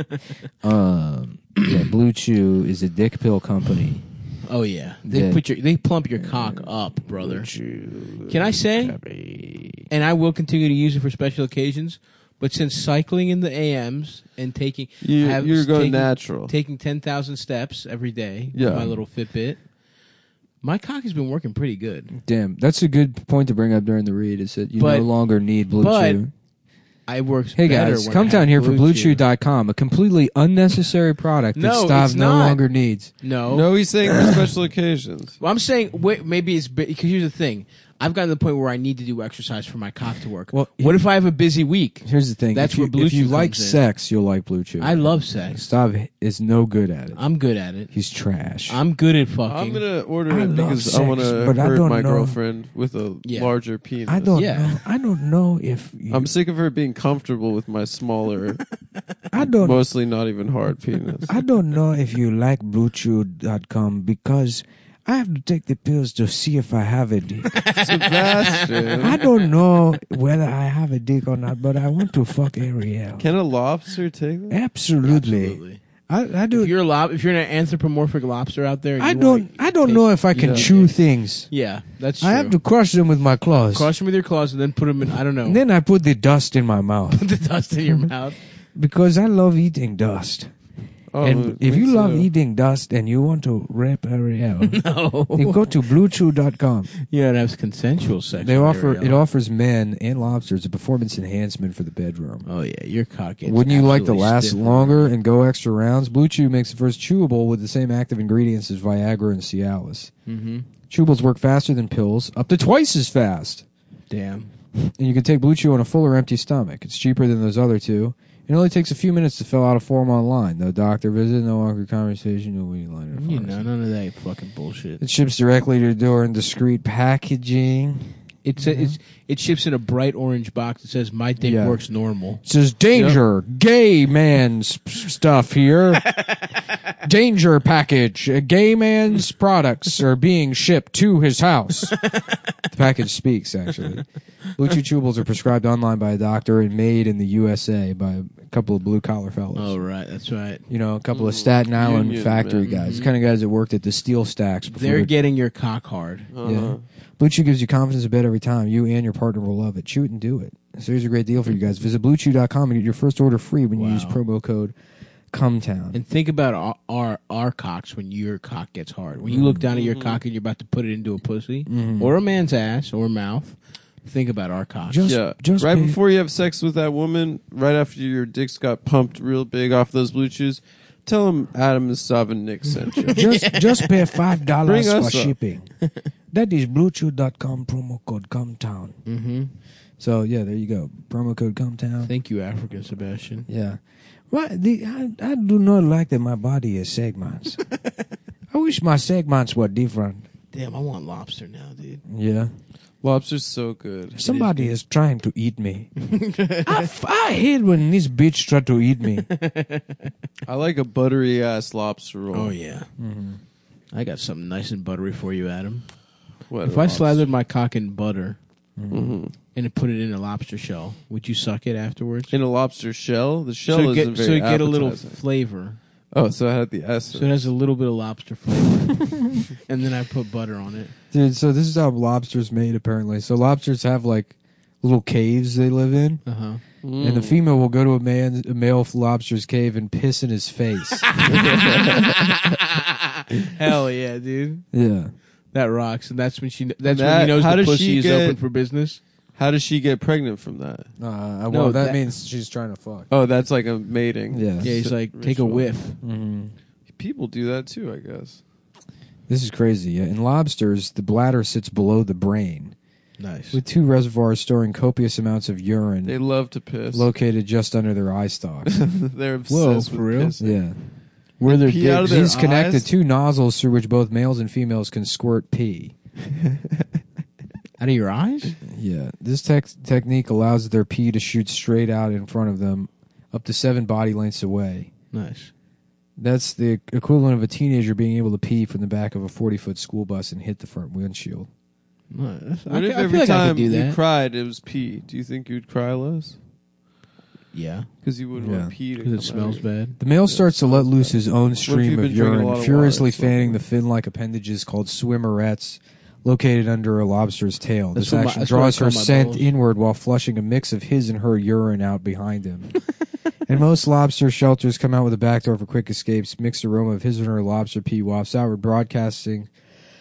um, yeah, Blue Chew is a dick pill company. Oh yeah, they Yeah. put your they plump your cock up, brother. Can I say? And I will continue to use it for special occasions. But since cycling in the A Ms and taking You, have- you're going taking, natural. taking ten thousand steps every day Yeah. with my little Fitbit, my cock has been working pretty good. Damn, that's a good point to bring up during the read. Is that you But- no longer need Blue but Chew. I works. Hey better guys, when come I down have here for Blue blue Chew. chew dot com, a completely unnecessary product that No, Stav it's no not. longer needs. No, No, he's saying for special occasions. Well, I'm saying wait, maybe it's because here's the thing. I've gotten to the point where I need to do exercise for my cock to work. Well, what if I have a busy week? Here's the thing: That's if you, where Blue if you Chew like comes in. sex, you'll like Blue Chew. I love sex. Stav is no good at it. I'm good at it. He's trash. I'm good at fucking. I'm gonna order I it love because I sex, want to but I hurt don't my know. girlfriend with a Yeah. larger penis. I don't Yeah. know. I don't know if you, I'm sick of her being comfortable with my smaller, I don't. mostly not even hard penis. I don't know if you like blue chew dot com because I have to take the pills to see if I have a dick. Sebastian, I don't know whether I have a dick or not, but I want to fuck Ariel. can a lobster take that? Absolutely. Absolutely. I, I do. If you're a lob, if you're an anthropomorphic lobster out there, and I you don't. wanna I don't take- know if I can Yeah. chew things. Yeah, that's true. I have to crush them with my claws. crush them with your claws and then put them in. I don't know. And then I put the dust in my mouth Put the dust in your mouth. because I love eating dust. Oh, and if me you love too. eating dust and you want to rape Ariel, No, you go to blue chew dot com. yeah, it has consensual sex. They with offer Ariel. it offers men and lobsters a performance enhancement for the bedroom. Oh yeah, your cock. Gets Wouldn't you like to absolutely last stiff. longer and go extra rounds? Blue Chew makes the first chewable with the same active ingredients as Viagra and Cialis. Mm-hmm. Chewables work faster than pills, up to twice as fast. Damn. And you can take Blue Chew on a full or empty stomach. It's cheaper than those other two. It only takes a few minutes to fill out a form online. No doctor visit, no awkward conversation, no waiting line. at a You pharmacy. know, none of that fucking bullshit. It ships directly to your door in discreet packaging. It's a, it's it ships in a bright orange box that says "My dick Yeah. works normal." It says, danger, gay man's stuff here. Danger package. A gay man's products are being shipped to his house. The package speaks, actually. Blue Chew chewables are prescribed online by a doctor and made in the U S A by a couple of blue-collar fellows. Oh right, that's right. You know, a couple of Staten Island Union factory men. guys. The kind of guys that worked at the steel stacks. Before They're the- getting your cock hard. Uh-huh. Yeah. Blue Chew gives you confidence in bed every time. You and your partner will love it. Chew it and do it. So here's a great deal for you guys. Visit blue chew dot com and get your first order free when you Wow. use promo code CUMTOWN. And think about our, our our cocks when your cock gets hard. When you look down at your cock and you're about to put it into a pussy or a man's ass or mouth, think about our cocks. Just, Yeah, just right pay- before you have sex with that woman, right after your dicks got pumped real big off those Blue Chews, tell him Adam is Sav and Nick sent you. just just pay five dollars Bring for us up. shipping. That is blue chew dot com promo code CUMTOWN. Mm-hmm. So yeah, there you go. Promo code CUMTOWN. Thank you, African Sebastian. Yeah. Well, the, I, I do not like that my body is segments. I wish my segments were different. Damn, I want lobster now, dude. Yeah. Lobster's so good. Somebody is trying to eat me. I, f- I hate when this bitch try to eat me. I like a buttery ass lobster roll. Oh yeah, I got something nice and buttery for you, Adam. What If a I lobster. slathered my cock in butter Mhm. and put it in a lobster shell, would you suck it afterwards? in a lobster shell, the shell so it isn't get, so very it get a little appetizing. flavor. Oh, so it had the S. So it has a little bit of lobster flavor, and then I put butter on it. Dude, so this is how lobster's made, apparently. So lobsters have, like, little caves they live in. Uh huh. Mm. And the female will go to a man, a male lobster's cave and piss in his face. Hell yeah, dude. Yeah. That rocks, and that's when she. That's when That- he knows how the does pussy she is get- open for business. How does she get pregnant from that? Uh, well, No, that, that- means she's trying to fuck. Oh, that's like a mating. Yeah. Yeah, he's like, take a Ritual. whiff. Mm-hmm. People do that too, I guess. This is crazy. Yeah. In lobsters, the bladder sits below the brain, Nice. with two reservoirs storing copious amounts of urine They love to piss. located just under their eye stalks. They're obsessed Whoa, with for real? pissing. Yeah. Where their Pee out of dicks. their These connect the eyes? two nozzles through which both males and females can squirt pee. Out of your eyes? Yeah. This tech technique allows their pee to shoot straight out in front of them up to seven body lengths away. Nice. That's the equivalent of a teenager being able to pee from the back of a forty-foot school bus and hit the front windshield. nice. I, What if I every feel like I time could do you that. cried it was pee? Do you think you'd cry less? Yeah, Because you wouldn't Yeah. want pee to because come it smells out. bad. The male starts to let loose his own stream you've of been drinking a urine, lot of furiously water, so- fanning the fin-like appendages called swimmerets located under a lobster's tail. That's This what my- action that's what I draws her call my scent balls. inward while flushing a mix of his and her urine out behind him. And most lobster shelters come out with a back door for quick escapes. Mixed aroma of his and her lobster pee wafts outward, broadcasting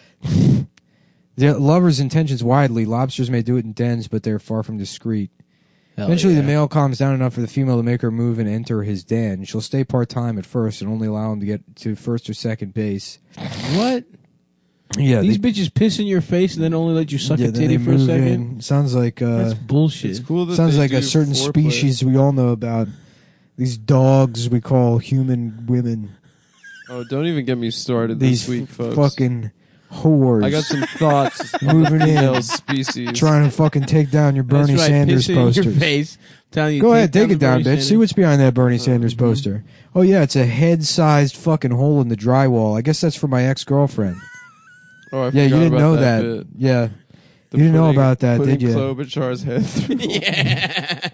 the lover's intentions widely. Lobsters may do it in dens, but they're far from discreet. Hell Eventually, yeah. the male calms down enough for the female to make her move and enter his den. She'll stay part-time at first and only allow him to get to first or second base. What? Yeah, These they, bitches piss in your face and then only let you suck yeah, a then titty they for a move second? in. Sounds like uh, That's bullshit. It's cool that sounds they like a do certain foreplay. species we all know about. These dogs we call human women. Oh, don't even get me started These this week, f- folks. fucking whores. I got some thoughts. Moving in. Female species. trying to fucking take down your Bernie That's right, Sanders piss in your posters. face, telling you Go take ahead, take the it down, Bernie bitch. See Sanders. what's behind that Bernie Sanders poster. Oh yeah, it's a head-sized fucking hole in the drywall. I guess that's for my ex-girlfriend. Oh, I Yeah, you forgot didn't about know that. that. bit. Yeah, The you didn't know putting- about that, putting did you? Klobuchar's head through Yeah.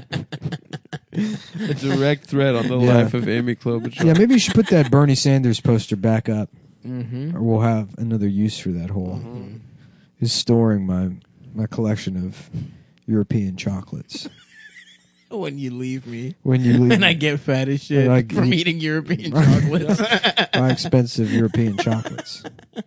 a direct threat on the Yeah. life of Amy Klobuchar. Yeah, maybe you should put that Bernie Sanders poster back up, Mm-hmm. or we'll have another use for that hole. Is storing my my collection of European chocolates. When you leave me. When you leave, And I get fat as shit And I- from eating European chocolates. my expensive European chocolates.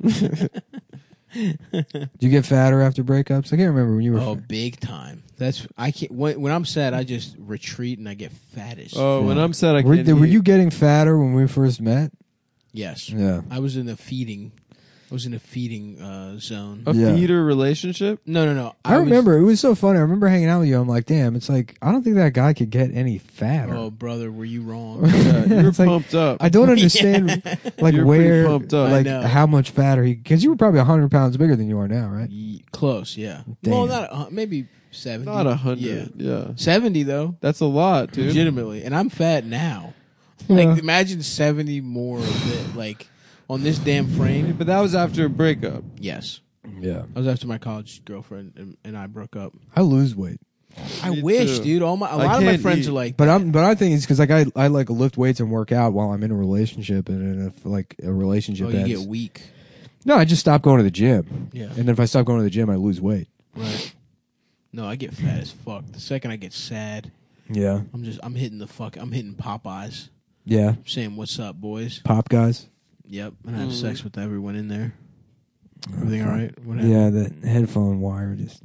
Do you get fatter after breakups? I can't remember when you were. Oh, fat. big time. That's I can't. When, when I'm sad, I just retreat and I get fat as. Oh, shit. when I'm sad, I Were, can't were eat. you getting fatter when we first met? Yes, Yeah. I was in the feeding. was in a feeding uh, zone. A Yeah. feeder relationship? No, no, no. I was- remember it was so funny. I remember hanging out with you. I'm like, damn, it's like I don't think that guy could get any fatter. Oh, brother, were you wrong? Yeah, you were It's like- pumped up. I don't understand like You're pretty where, pumped up. like I know. how much fatter he. Because you were probably hundred pounds bigger than you are now, right? Ye- Close, yeah. Damn. Well, not a, hun- maybe seventy. Not a hundred. Yeah, Yeah. seventy though. That's a lot, dude. Legitimately, and I'm fat now. Like, Yeah. imagine seventy more of it, like on this damn frame. But that was after a breakup. Yes, Yeah. that was after my college girlfriend and, and I broke up. I lose weight, I Me wish, too. dude. All my a I lot of my can't friends eat. are like, but I'm but I think it's because like I I like lift weights and work out while I'm in a relationship and in a, like a relationship oh, you ends. get weak. No, I just stop going to the gym, Yeah, and then if I stop going to the gym, I lose weight. right. No, I get fat as fuck. The second I get sad, Yeah. I'm just I'm hitting the fuck. I'm hitting Popeyes. Yeah. Saying what's up, boys. Pop guys. Yep, and I have Mm. sex with everyone in there. Everything all right? What happened? Yeah, the headphone wire just.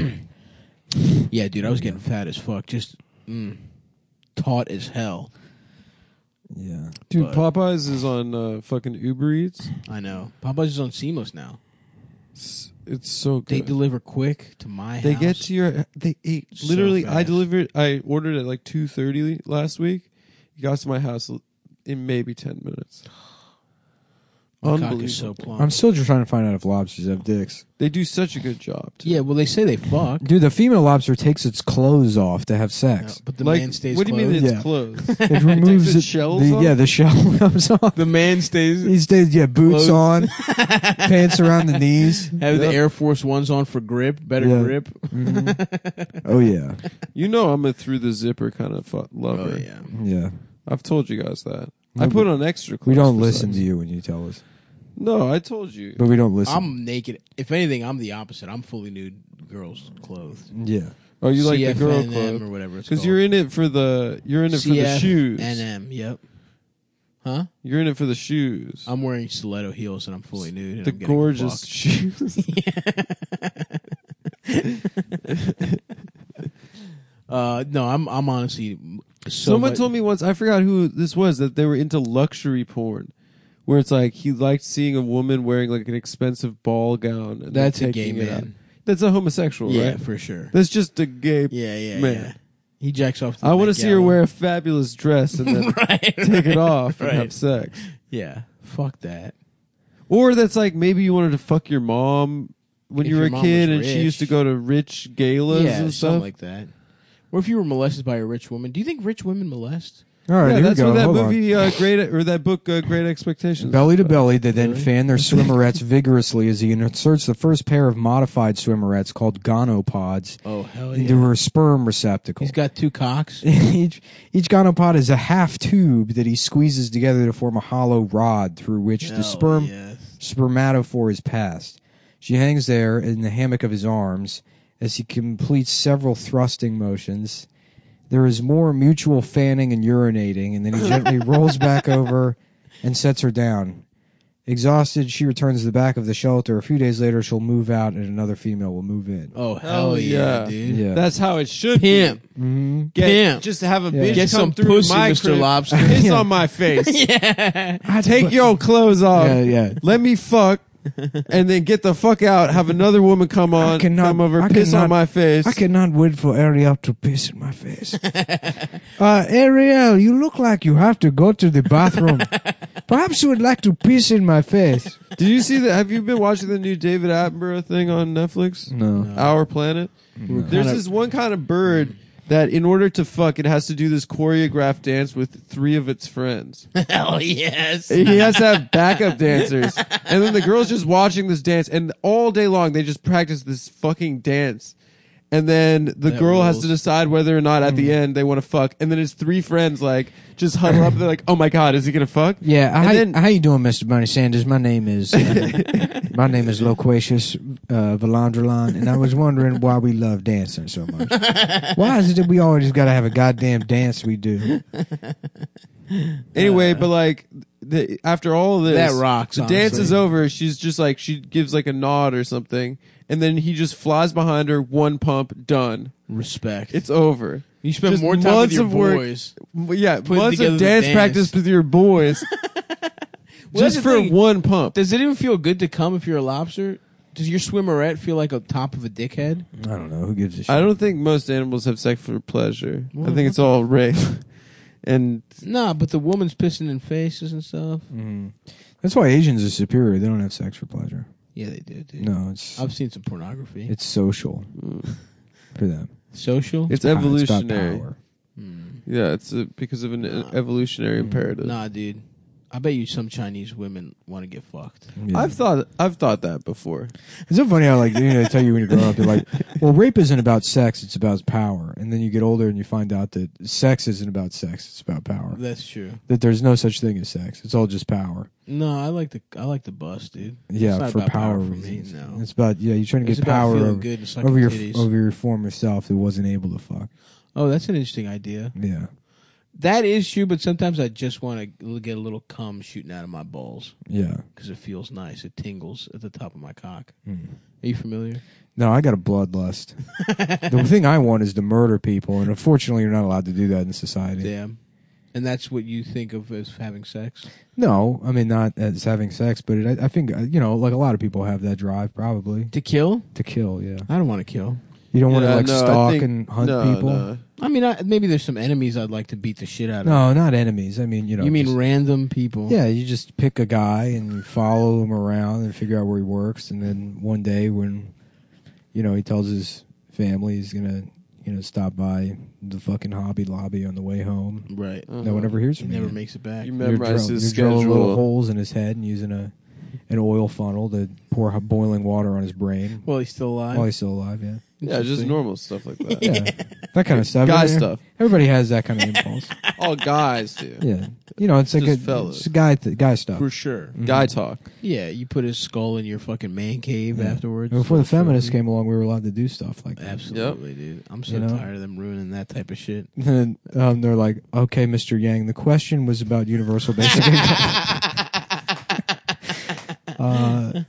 Yeah, dude, I was getting fat as fuck. Just mm, taut as hell. Yeah. Dude, But- Popeyes is on uh, fucking Uber Eats. I know. Popeyes is on Seamless now. It's, it's so They good. deliver quick to my They house. get to your. They ate So literally. I fast. delivered. I ordered at like two thirty last week. It got to my house in maybe ten minutes. My cock Unbelievable. is so plump. I'm still just trying to find out if lobsters have dicks. They do such a good job. Too. yeah, well, they say they fuck. Dude, the female lobster takes its clothes off to have Yeah, sex. but the like, man stays what do you mean clothed. it's Yeah. closed? It removes the it- shells the- off? Yeah, the shell comes off. The man stays. He stays, yeah, boots Clothes. on, pants around the knees. Have the Yep. Air Force Ones on for grip, better Yeah. grip. Mhm. Oh yeah, You know I'm a through the zipper kind of fu- lover. Oh yeah. yeah. I've told you guys that. No, I put on extra clothes. We don't for listen sex. to you when you tell us, No, I told you. but we don't listen. I'm naked. If anything, I'm the opposite. I'm fully nude, girls clothed. yeah, Oh, you like the girl C F N M clothes? or whatever it's Because called. you're in it for the you're in it for the shoes. C F N M. Yep. Huh? You're in it for the shoes. I'm wearing stiletto heels and I'm fully nude. And the I'm getting gorgeous fucked. shoes. Uh, no, I'm I'm honestly so Someone much- told me once, I forgot who this was, that they were into luxury porn, where it's like he liked seeing a woman wearing like an expensive ball gown. And that's then a gay taking it out. man. That's a homosexual, Yeah, right? for sure. That's just a gay. Yeah, yeah, man. yeah. He jacks off. To I want want to see her wear a fabulous dress and then right, take it off and Right. have sex. Yeah, fuck that. Or that's like maybe you wanted to fuck your mom when If you were your a mom kid was and she rich. used to go to rich galas Yeah, and something stuff. like that. Or if you were molested by a rich woman, do you think rich women molest? all right. yeah, here that's we go. what that Hold on. movie, uh, Great, or that book, uh, Great Expectations. Belly to belly, they then Really? fan their swimmerettes vigorously as he inserts the first pair of modified swimmerettes called gonopods Oh hell into her sperm receptacle. He's got two cocks. each each gonopod is a half tube that he squeezes together to form a hollow rod through which the Hell sperm yes. spermatophore is passed. She hangs there in the hammock of his arms as he completes several thrusting motions. There is more mutual fanning and urinating, and then he gently rolls back over and sets her down. Exhausted, she returns to the back of the shelter. A few days later, she'll move out, and another female will move in. Oh Hell hell yeah, yeah. dude. Yeah. That's how it should Pimp. Mm-hmm. be. Get, Pimp. Just to have a Yeah. bitch Get come some through pussy, my Mister crib, Lobster. piss Yeah. on my face. yeah. Take your clothes off. Yeah, yeah. Let me fuck. And then get the fuck out. Have another woman come on, cannot- come over, I piss cannot- on my face. I cannot wait for Ariel to piss in my face. uh, Ariel, you look like you have to go to the bathroom. Perhaps you would like to piss in my face. Did you see that? Have you been watching the new David Attenborough thing on Netflix? No. Our Planet. We're There's kinda- this one kind of bird that, in order to fuck, it has to do this choreographed dance with three of its friends. Hell yes. He has to have backup dancers, and then the girl's just watching this dance, and all day long they just practice this fucking dance. And then the That girl has rules. to decide whether or not at the end they want to fuck. And then his three friends like just huddle up. They're like, "Oh my god, is he gonna fuck?" Yeah, And how, then- how you doing, Mister Bernie Sanders? My name is uh, my name is Loquacious uh, Valandrelon, and I was wondering why we love dancing so much. Why is it that we always got to have a goddamn dance we do? Anyway, but like the, after all of this, That rocks, The dance honestly. is over. She's just like she gives like a nod or something, and then he just flies behind her. One pump, done. Respect. It's over. you spend just more time with months your of work. boys. M- Yeah, Putting months together of the dance, dance. practice with your boys. Well, that's just the for thing. one pump. Does it even feel good to come if you're a lobster? Does your swimmerette feel like a top of a dickhead? I don't know. Who gives a shit? I don't think most animals have sex for pleasure. Well, I think it's all rape. And Nah, but the woman's pissing in faces and stuff. Mhm. That's why Asians are superior. They don't have sex for pleasure. Yeah, they do, dude. No, it's I've seen some pornography. it's social for them. Social? it's Pow- It's about evolutionary. power. Hmm. Yeah, it's uh because of an Nah. evolutionary imperative. Nah, dude. I bet you some Chinese women want to get fucked. Yeah. I've thought I've thought that before. It's so funny how like you know, they tell you when you're growing up, they're like, well, rape isn't about sex, it's about power. And then you get older and you find out that sex isn't about sex, it's about power. That's true. That there's no such thing as sex. It's all just power. No, I like the I like the bus, dude. Yeah, It's not for about power, power for me, reasons. no. It's about yeah, you're trying to It's get about power feeling over, good and sucking over your titties. over your former self that wasn't able to fuck. Oh, that's an interesting idea. Yeah. That is true, but sometimes I just want to get a little cum shooting out of my balls Yeah. because it feels nice. It tingles at the top of my cock. Mm. Are you familiar? No, I got a bloodlust. The thing I want is to murder people, and unfortunately, you're not allowed to do that in society. Damn. And that's what you think of as having sex? No, I mean not as having sex, but it, I, I think uh, you know, like a lot of people have that drive, probably To kill? to kill. Yeah, I don't want to kill. you don't want to Yeah, like no, I stalk think- and hunt no, people. no. I mean, I, maybe there's some enemies I'd like to beat the shit out of. No, not enemies. I mean, you know, you mean just- random people? yeah, you just pick a guy and you follow him around and figure out where he works, and then one day when you know he tells his family he's gonna you know stop by the fucking Hobby Lobby on the way home, Right. Uh-huh. no one ever hears He from never you. makes it back. You You're, memorize drill- his you're drilling little schedule. holes in his head and using a an oil funnel to pour hot boiling water on his brain Well, he's still alive. while he's still alive. Yeah, Yeah, just Interesting. normal stuff like that. yeah, that kind of stuff. Guy Everybody- stuff. Everybody has that kind of impulse. All guys do. Yeah, you know, it's like a, Just fellas. it's a guy th- guy stuff. For sure. Mhm. Guy talk. Yeah, you put his skull in your fucking man cave Yeah. afterwards. And before the It's all feminists trophy. came along, we were allowed to do stuff like that. Absolutely, dude. I'm so You know? tired of them ruining that type of shit. And um, they're like, "Okay, Mister Yang, the question was about universal basic income." uh,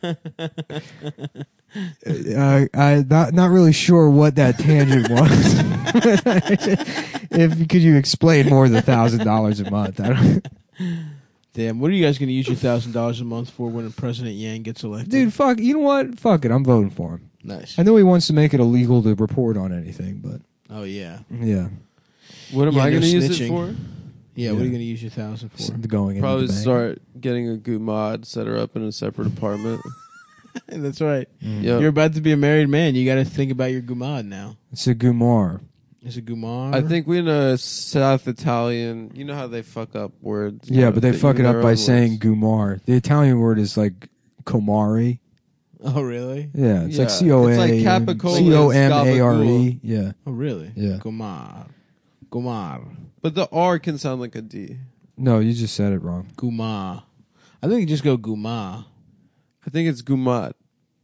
uh, I not not really sure what that tangent was. If could you explain more than a thousand dollars a month? I don't, Damn, what are you guys going to use your thousand dollars a month for when President Yang gets elected? dude, fuck. You know what? Fuck it. I'm voting for him. Nice. I know he wants to make it illegal to report on anything, but Oh yeah, yeah, What am Yeah, I no going to use it snitching. for? yeah. What Yeah. are you going to use your thousand for? it's going into Probably the bank. start getting a Gumad, set her up in a separate apartment. That's right. Mm. Yep. You're about to be a married man. You got to think about your gumad now. It's a gumar. Is it gumar? I think we in a South Italian. You know how they fuck up words. Yeah, uh, but they that fuck it even up their by own saying words. gumar. The Italian word is like comari. Oh really? Yeah, it's Yeah, like C O A. it's like capicola C O M A R E. gabagool. Yeah, Oh really? Yeah. Gumar. Gumar. But the R can sound like a D. no, you just said it wrong. Guma. I think you just go guma. I think it's Gumad.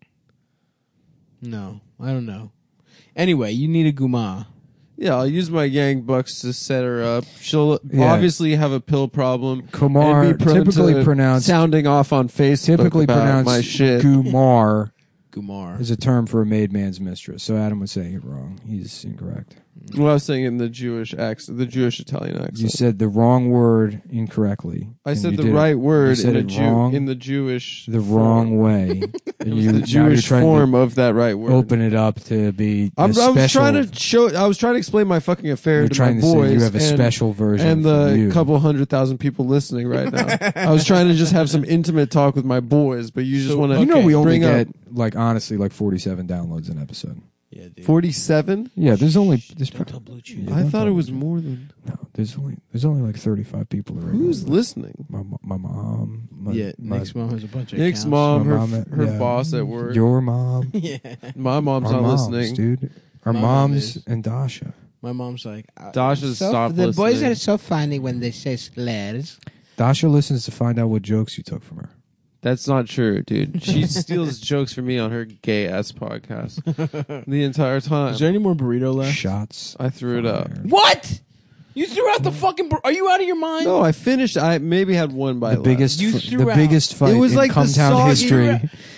No, I don't know. Anyway, you need a guma. Yeah, I'll use my Yang bucks to set her up. She'll Yeah. obviously have a pill problem. Comar, and be prone typically to pronounced, sounding off on Facebook typically about pronounced my shit. gumar Gumar. is a term for a made man's mistress. So Adam was saying it wrong. He's incorrect. Well, I was saying in the Jewish accent, the Jewish Italian accent. You said the wrong word incorrectly. I and said you the did it right word said in, a it Jew- wrong. in the Jewish the form. wrong way. It And was you, the now you're Jewish trying form of that right to word. open it up to be. I'm, a I was special, trying to show. I was trying to explain my fucking affair You're to trying my to boys say you have a and, special version and for the you. couple hundred thousand people listening right now. I was trying to just have some intimate talk with my boys, but you just So, want to. You know, we only bring up get like honestly like forty-seven downloads an episode. Yeah, dude. forty-seven. Yeah, there's only there's Don't pro- tell Blue Chew. Yeah, I don't thought tell it was me. more than. No, there's only there's only like thirty-five people. That Who's regularly- listening? My mo- my mom. My, Yeah, my, Nick's mom has a bunch of Nick's accounts. mom, My her mom, her yeah. boss at work. Your mom. Yeah. My mom's Our not moms, listening. dude. Our My mom moms is. and Dasha. My mom's like, uh, Dasha's so, stopped the boys listening. are so funny when they say slurs. Dasha listens to find out what jokes you took from her. That's not true, dude. She steals jokes from me on her gay ass podcast the entire time. Is there any more burrito left? Shots. I threw it up. fired. What? You threw out the fucking. Bur- are you out of your mind? No, I finished. I maybe had one by The biggest, You f- threw the out- biggest fight It was in like the Cumtown soggy history. ra-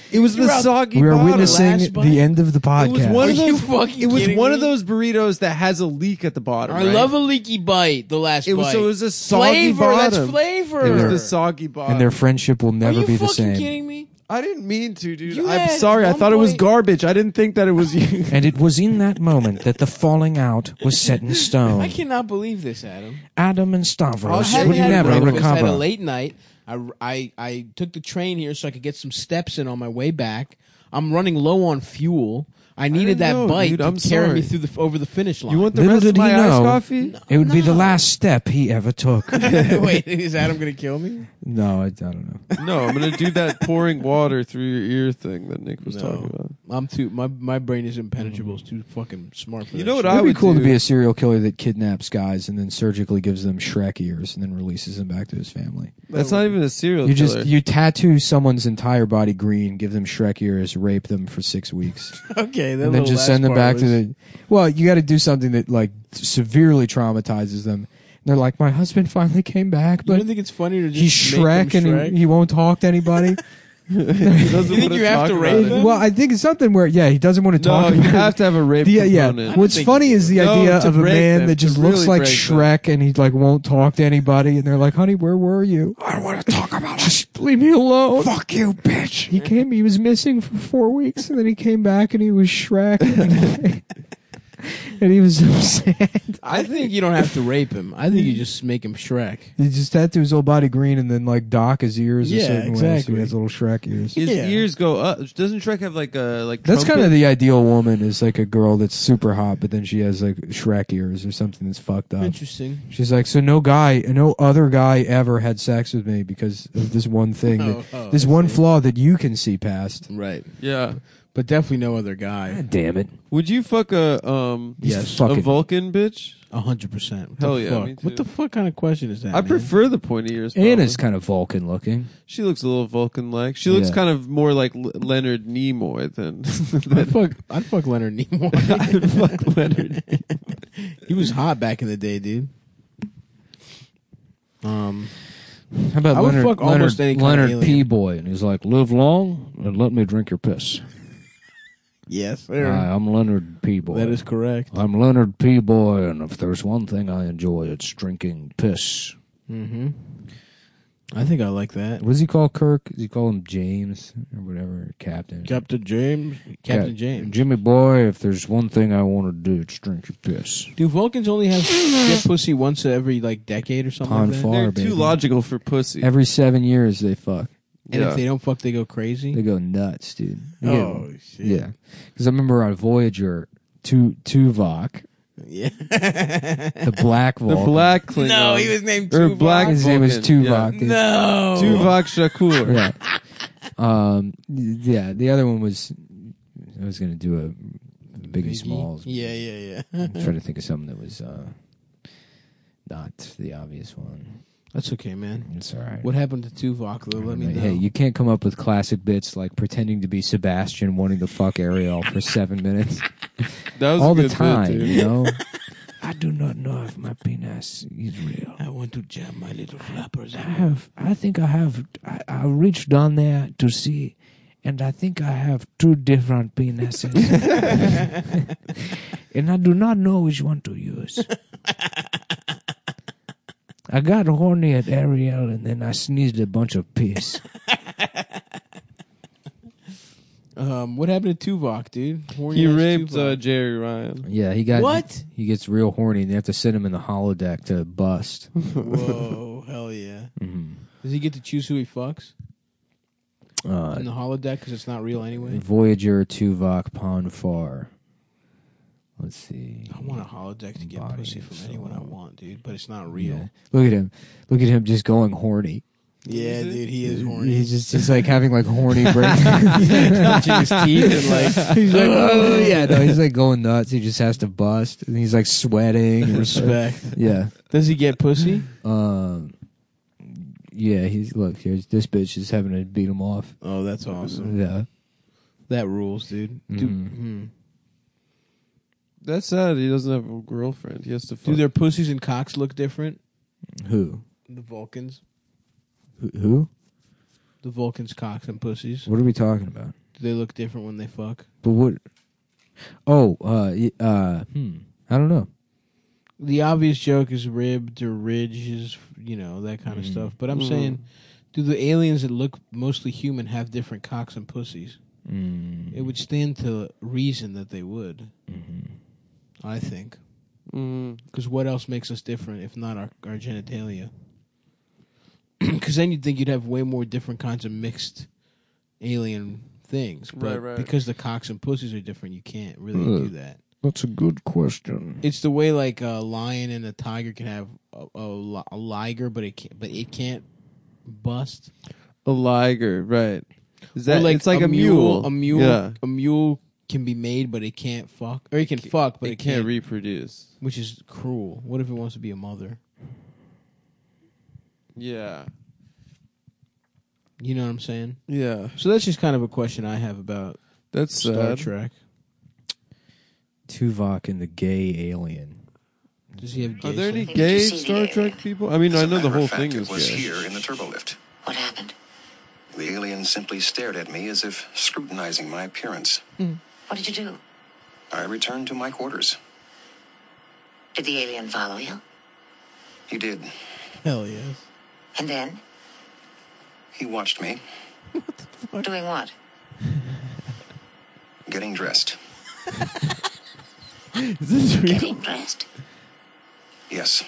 It was the Throughout- soggy We are bottom. witnessing last bite? the end of the podcast. It was one Are of you those. fucking It was kidding one me? of those burritos that has a leak at the bottom. I right? love a leaky bite. The last It was bite. so it was a soggy flavor. That's bottom. flavor. It was They're- the soggy bottom. and their friendship will Are never you be the fucking same. kidding me? I didn't mean to, dude. You I'm had sorry. I one thought it was point- garbage. I didn't think that it was you. And it was in that moment that the falling out was set in stone. I cannot believe this, Adam. Adam and I Stavros haven't would had never breakfast. I had a recover. late night. I, I, I took the train here so I could get some steps in on my way back. I'm running low on fuel. I needed didn't that know, bite dude. to I'm carry sorry. me through the over the finish line. You want the Little rest of did he my iced know. coffee? It would be the No. last step he ever took. Wait, is Adam going to kill me? No, I, I don't know. No, I'm gonna do that pouring water through your ear thing that Nick was No. talking about. I'm too. My my brain is impenetrable. It's too fucking smart for You that know what shit. I It'd be would cool do- to be a serial killer that kidnaps guys and then surgically gives them Shrek ears and then releases them back to his family. That's not even a serial You killer. just you tattoo someone's entire body green, give them Shrek ears, rape them for six weeks, Okay, that and then little just last send them part back to was- the. Well, you got to do something that like severely traumatizes them. And they're like, my husband finally came back, You but don't think it's funny to just he's make Shrek them and Shrek? he, he won't talk to anybody. He doesn't You think wanna you have talk to about rape it. them? Well, I think it's something where yeah, he doesn't want to No, talk. you about have to have a rape The, yeah, component. what's think funny you is the do. No, idea to of a break man them, that just to looks really like break them. Shrek and he like won't talk to anybody, and they're like, "Honey, where were you? I don't want to talk about it. Just leave me alone. Fuck you, bitch." He came. He was missing for four weeks, and then he came back, and he was Shrek, and, and he was upset. I think you don't have to rape him. I think you just make him Shrek. He just tattoo his whole body green, and then like dock his ears Yeah, a certain way, so exactly. he has little Shrek ears. His Yeah. ears go up. Doesn't Shrek have like a like? That's trumpet? kind of the ideal woman is like a girl that's super hot, but then she has like Shrek ears or something that's fucked up. Interesting. She's like, so no guy, no other guy ever had sex with me because of this one thing, that, Oh, oh, this I one see. flaw that you can see past. Right. Yeah. But definitely no other guy. damn it! Would you fuck a um Yes. Fuck a it. Vulcan bitch? A hundred percent. What Hell the yeah, fuck? me too. What the fuck kind of question is that? I man? prefer the pointy ears. Anna's probably. kind of Vulcan looking. She looks a little Vulcan-like. She looks Yeah. kind of more like L- Leonard Nimoy than. I'd fuck. I'd fuck Leonard Nimoy. I'd fuck Leonard. He was hot back in the day, dude. Um, How about I would Leonard, fuck almost Leonard, any kind of Leonard alien. P. Boy? And he's like, live long and let me drink your piss. yes, Hi, I'm Leonard P. Boy. that is correct. I'm Leonard P. Boy, and if there's one thing I enjoy, it's drinking piss. Mm-hmm. I think I like that. What does he call Kirk? Does he call him James or whatever? Captain. Captain James. Captain Yeah, James. Jimmy Boy, if there's one thing I want to do, it's drink your piss. Do Vulcans only have get pussy once every like decade or something Pond like that? Far, They're baby. too logical for pussy. Every seven years they fuck. And Yeah. if they don't fuck, they go crazy. They go nuts, dude. They oh get- shit! yeah. Because I remember on Voyager, Tu Tuvok, Yeah. the black the Vulcan. black Klingon. No, he was named Or Tuvok. black His name was Vulcan, Tuvok. yeah. dude. No. Tuvok Shakur. Yeah. Um. Yeah. The other one was. I was gonna do a Biggie Smalls. Yeah, yeah, yeah. I'm trying to think of something that was uh, not the obvious one. That's okay, man. It's all right. What happened to Tuvok, though? Let me know. Hey, you can't come up with classic bits like pretending to be Sebastian wanting to fuck Ariel for seven minutes That was all a the good bit, time. dude. You know. I do not know if my penis is real. I want to jam my little flappers. I have. I think I have. I, I reached down there to see, and I think I have two different penises, and I do not know which one to use. I got horny at Ariel, and then I sneezed a bunch of piss. Um, what happened to Tuvok, dude? Horny He ass raped Tuvok. uh, Jerry Ryan. Yeah, he got What? He gets real horny, and they have to send him in the holodeck to bust. Whoa, hell yeah! Mhm. Does he get to choose who he fucks Uh, in the holodeck because it's not real anyway? Voyager, Tuvok, Pon Far. Let's see. I want a holodeck to get Body pussy from of anyone I soul. want, dude, but it's not Yeah. real. Look at him. Look at him just going horny. Yeah, Is it? dude, he is horny. He's just he's like having like horny break. Clenching his teeth and like He's like, oh yeah, no, he's like going nuts. He just has to bust, and he's like sweating. and- respect. Yeah. Does he get pussy? Um. Yeah. He's look. Here's this bitch is having to beat him off. Oh, that's awesome. Yeah. That rules, dude. Do, Mhm. hmm. That's sad. He doesn't have a girlfriend. He has to. Fuck. Do their pussies and cocks look different? Who? The Vulcans. Who? Who? The Vulcans' cocks and pussies. What are we talking about? Do they look different when they fuck? But what? Oh, uh, y- uh, hmm. I don't know. The obvious joke is ribbed or ridges, you know, that kind of Mhm. stuff. But I'm Mhm. saying, do the aliens that look mostly human have different cocks and pussies? Mm. It would stand to reason that they would, Mhm. I think. Mm. Because what else makes us different if not our, our genitalia? Because then you'd think you'd have way more different kinds of mixed alien things. But Right, right. because the cocks and pussies are different, you can't really Ugh. do that. That's a good question. It's the way like a lion and a tiger can have a, a, li- a liger, but it can't, but it can't bust. A liger, right? Is Or that like it's like a, mule, mule? A mule, Yeah. a mule can be made, but it can't fuck, or it can fuck, but it, it, can't can't, reproduce. which is cruel. What if it wants to be a mother? Yeah. You know what I'm saying? Yeah. So that's just kind of a question I have about That's Star sad. Trek. Tuvok and the gay alien. Does he have gay Are there any sex? gay you see the Star alien? Trek people? I mean, As I a know the matter whole of fact, thing it is was gay. here in the turbolift. What happened? The alien simply stared at me as if scrutinizing my appearance. What did you do? I returned to my quarters. Did the alien follow you? He did. Hell yes. And then? He watched me Doing what? getting dressed. Is this real? Getting dressed? Yes.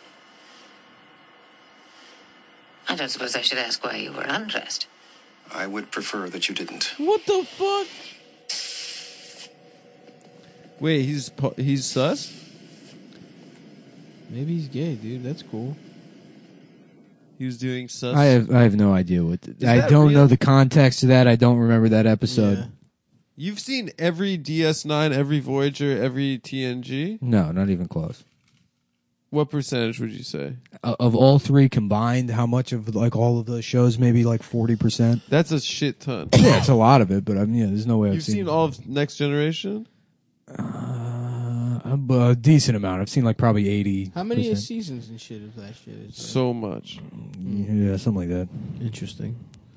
I don't suppose I should ask why you were undressed. I would prefer that you didn't. What the fuck? Wait, he's pu- he's sus? Maybe he's gay, dude. That's cool. He was doing sus. I have I have no idea what. The, I that don't real? know the context of that. I don't remember that episode. Yeah. You've seen every D S nine, every Voyager, every T N G. No, not even close. What percentage would you say? Uh, of all three combined, how much of like all of the shows? Maybe like forty percent. That's a shit ton. Yeah, it's a lot of it, but I mean, yeah, there's no way I've You've seen, seen all of Next Generation? Uh, a, a decent amount. I've seen like probably eighty. How many seasons and shit of that shit is there? So much. Yeah, something like that. Interesting.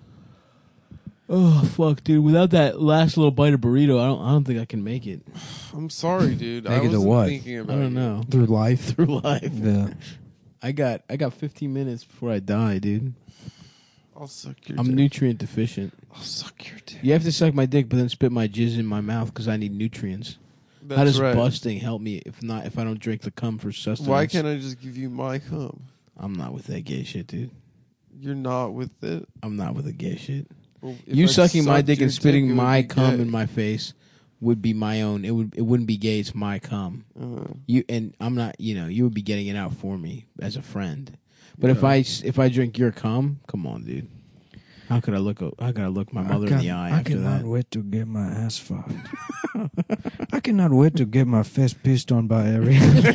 Oh fuck, dude! Without that last little bite of burrito, I don't. I don't think I can make it I'm sorry, dude. I Make it to wasn't what? thinking I about don't you. know. Through life. Through life, Yeah. I got. I got fifteen minutes before I die, dude. I'll suck your I'm dick. nutrient deficient. I'll suck your dick. You have to suck my dick, but then spit my jizz in my mouth because I need nutrients. That's How does right. busting help me if not if I don't drink the cum for sustenance? Why can't I just give you my cum? I'm not with that gay shit, dude. You're not with it. I'm not with the gay shit. Well, if You I sucking my sucked dick your and spitting it would my be cum gay. in my face would be my own. It would. It wouldn't be gay. It's my cum. Uh, You and I'm not. You know, you would be getting it out for me as a friend. But if I if I drink your cum, come on, dude. How could I look? How could I look my mother in the eye I after cannot that? wait to get my ass fucked. I cannot wait to get my face pissed on by every.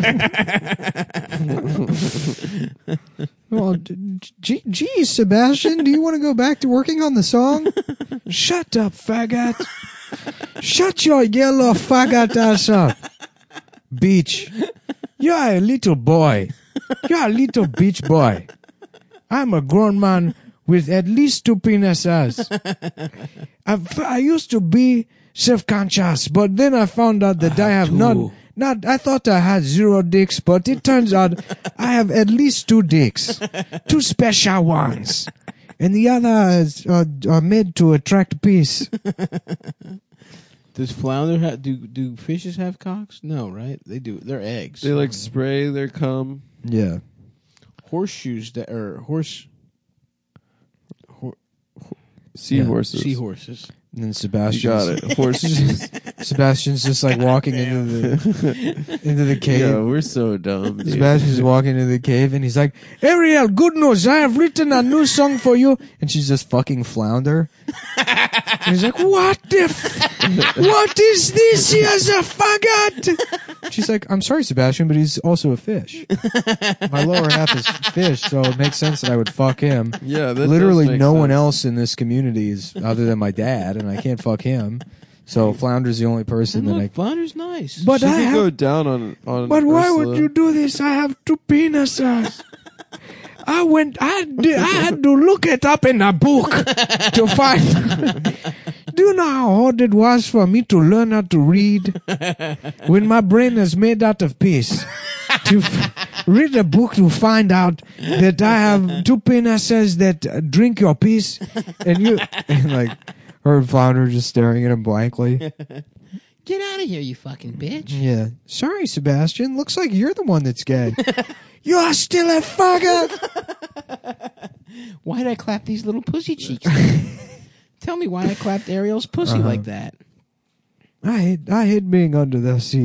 Well, gee, geez, Sebastian, do you want to go back to working on the song? Shut up, faggot. Shut your yellow faggot ass up. Beach. You're a little boy. You're a little beach boy. I'm a grown man with at least two penises. I've, I used to be self-conscious, but then I found out that I have, two. not, not, I thought I had zero dicks, but it turns out I have at least two dicks. Two special ones. And the other is, uh, are made to attract peace. Does flounder have? Do do fishes have cocks? No, right? They do. They're eggs. they like spray their cum. Yeah. horseshoes that are horse Seahorses. seahorses. And then You Sebastian. got it. Horses. Sebastian's just like walking into the into the cave. Yeah, we're so dumb. Dude. Sebastian's walking into the cave and he's like, Ariel, good news, I have written a new song for you. And she's just fucking flounder. And he's like, what the f- what is this? He has a faggot. She's like, I'm sorry, Sebastian, but he's also a fish. My lower half is fish, so it makes sense that I would fuck him. Yeah, that Literally does make no sense. one else in this community is other than my dad, and I can't fuck him. So Flounder's the only person And that look, I... flounder's nice. But She I could have go down on on. But why Ursula. would you do this? I have two penises. I went. I did, I had to look it up in a book to find. Do you know how hard it was for me to learn how to read when my brain is made out of piss? To f- read a book to find out that I have two penises that uh, drink your piss, and you and like her and Flounder just staring at him blankly. Get out of here, you fucking bitch. Yeah. Sorry, Sebastian. Looks like you're the one that's gay. You're still a fucker. Why'd I clap these little pussy cheeks? Tell me why I clapped Ariel's pussy Uh-huh. like that. I hate, I hate being under the sea.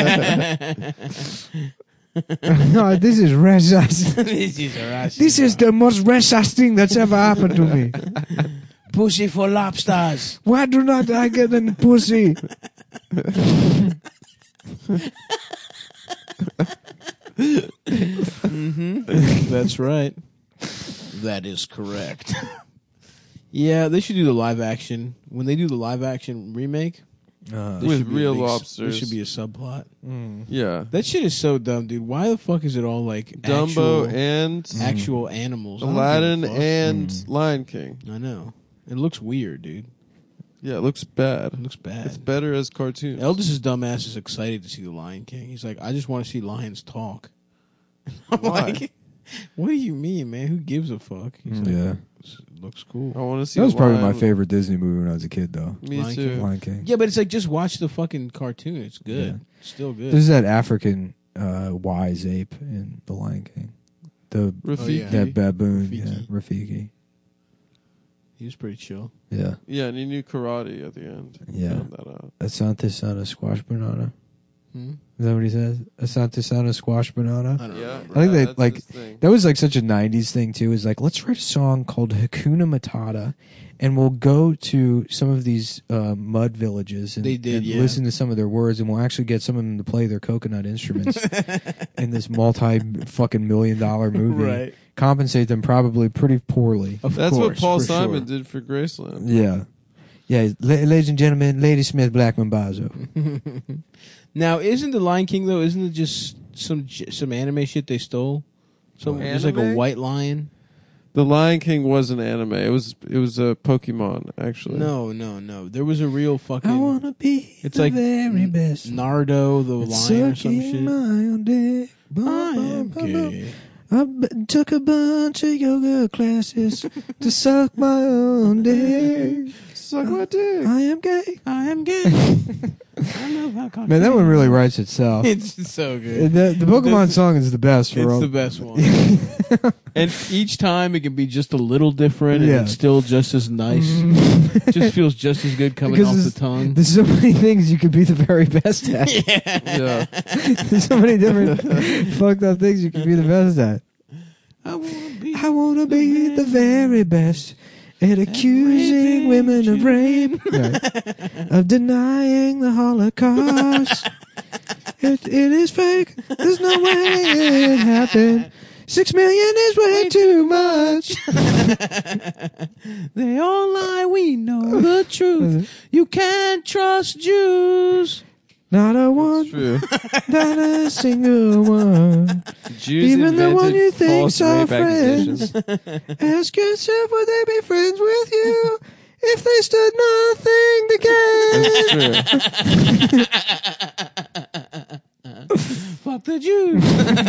No, this is racist. This is racist. This is the most racist thing that's ever happened to me. pussy for lobsters. Why do not I get any pussy? Mm-hmm. That's right. That is correct. Yeah, they should do the live action. When they do the live action remake, Uh, there With should be a real big s- lobsters. There should be a subplot. Yeah. That shit is so dumb, dude. Why the fuck is it all like Dumbo actual, and actual animals? I don't Aladdin give a fuck. and Lion King. I know. It looks weird, dude. Yeah, it looks bad. It looks bad. It's better as cartoons. Eldest's dumbass is excited to see the Lion King. He's like, I just want to see lions talk. I'm Why? like, what do you mean, man? Who gives a fuck? He's like, Yeah. it looks cool. I want to see. That was a probably my lion. favorite Disney movie when I was a kid, though. Me Lion too. King. Lion King. Yeah, but it's like just watch the fucking cartoon. It's good. Yeah. It's still good. There's that African uh, wise ape in The Lion King. The Rafiki. yeah. that baboon, Rafiki. yeah, Rafiki. He was pretty chill. Yeah, Yeah, and he knew karate at the end. Yeah. Found that out. Asante Sana squash banana. Hmm? Is that what he says? Asante Sana squash banana. I don't Yeah, remember. I think yeah, they that's like his thing. that was like such a nineties thing too. Is like let's write a song called Hakuna Matata, and we'll go to some of these uh, mud villages and, They did, and yeah. listen to some of their words, and we'll actually get some of them to play their coconut instruments in this multi fucking million dollar movie. Right. Compensate them probably pretty poorly. Of That's course, what Paul for Simon sure. did for Graceland. Yeah, yeah. La- ladies and gentlemen, Lady Smith Blackman Bazo. Now, isn't the Lion King though? Isn't it just some j- some anime shit they stole? Some there's like a Anime? white lion. The Lion King was an anime. It was it was a Pokemon actually. No, no, no. There was a real fucking. I wanna be It's the like very best. Nardo the lion or some Sucking shit. my own dick. Bum, I bum, am bum, bum. gay. I b- took a bunch of yoga classes to suck my own dick. Suck my dick. I am gay. I am gay. I love how Man, that one really writes itself. It's so good. The, the Pokemon song is the best for It's all. the best one. And each time it can be just a little different, Yeah. and it's still just as nice. It just feels just as good coming Because off the it's- tongue. There's so many things you could be the very best at. Yeah. There's so many different fucked up things you could be the best at. I wanna be. I want to be the very best at accusing women of rape, right, of denying the Holocaust. it, it is fake. There's no way it happened. Six million is way too much. They all lie. We know the truth. You can't trust Jews. Not a one, True. not a single one. Jews Even the one you invented think's false our rape friends. accusations. Ask yourself, would they be friends with you if they stood nothing to gain? That's true. Fuck the Jews.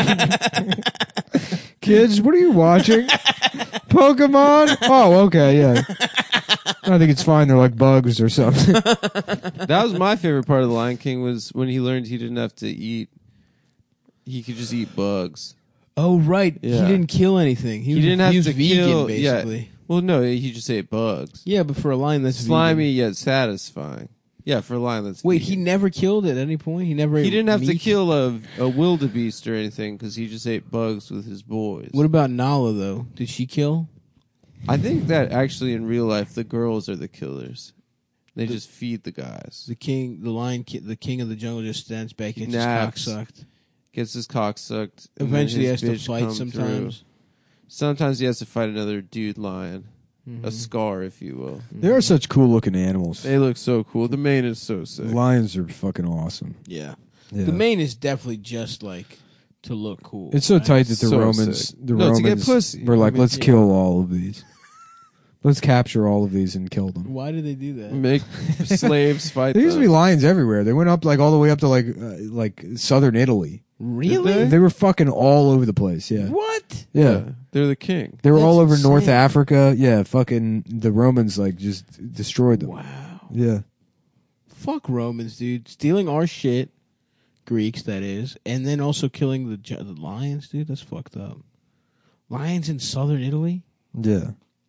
Kids, what are you watching? Pokemon? Oh, okay, yeah. I think it's fine. They're like bugs or something. That was my favorite part of the Lion King was when he learned he didn't have to eat. He could just eat bugs. Oh right, Yeah. he didn't kill anything. He, He was, didn't have he was to vegan, kill. basically. Yeah. Well, no, he just ate bugs. Yeah, but for a lion that's Slimy vegan. yet satisfying. Yeah, for a lion that's Wait, vegan. he never killed at any point. He never. He ate didn't have to meat? kill a a wildebeest or anything because he just ate bugs with his boys. What about Nala though? Did she kill? I think that actually in real life the girls are the killers. They just feed the guys. The king, the lion, ki- the king of the jungle, just stands back and He gets his cock naps. sucked. Gets his cock sucked. and then Eventually, he his has to bitch fight. come Sometimes. through. Sometimes he has to fight another dude lion, Mm-hmm. a scar, if you will. They are such cool looking animals. They look so cool. The mane is so sick. Lions are fucking awesome. Yeah. Yeah. The mane is definitely just like to look cool. It's so right? tight that the So Romans, sick. the No, to Romans get pussy. were like, Romans, let's yeah. kill all of these. Let's capture all of these and kill them. Why did they do that? Make slaves fight There used to be them. lions everywhere. They went up like all the way up to like uh, like southern Italy. Really? They were fucking all over the place. Yeah, What? yeah. They're the king. They were That's all over North insane. Africa. Yeah, fucking the Romans like just destroyed them. Wow. Yeah, Fuck Romans, dude. Stealing our shit, Greeks, that is, and then also killing the gi- the lions, dude. That's fucked up. Lions in southern Italy? yeah.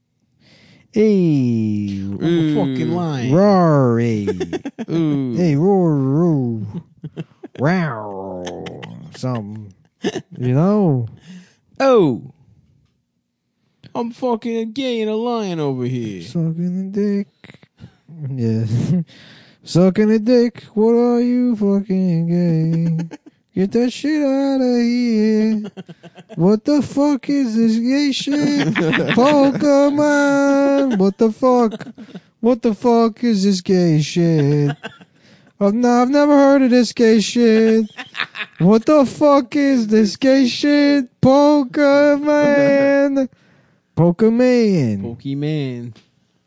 Hey, I'm a fucking lion. roar, hey, Ooh. hey, roar, roar, wow, something, you know. Oh. I'm fucking a gay and a lion over here. Sucking the dick. Yeah. Sucking a dick. What are you fucking gay? Get that shit out of here. What the fuck is this gay shit? Pokemon. What the fuck? What the fuck is this gay shit? I've, no, I've never heard of this gay shit. What the fuck is this gay shit? Pokemon. Pokemon. Pokemon.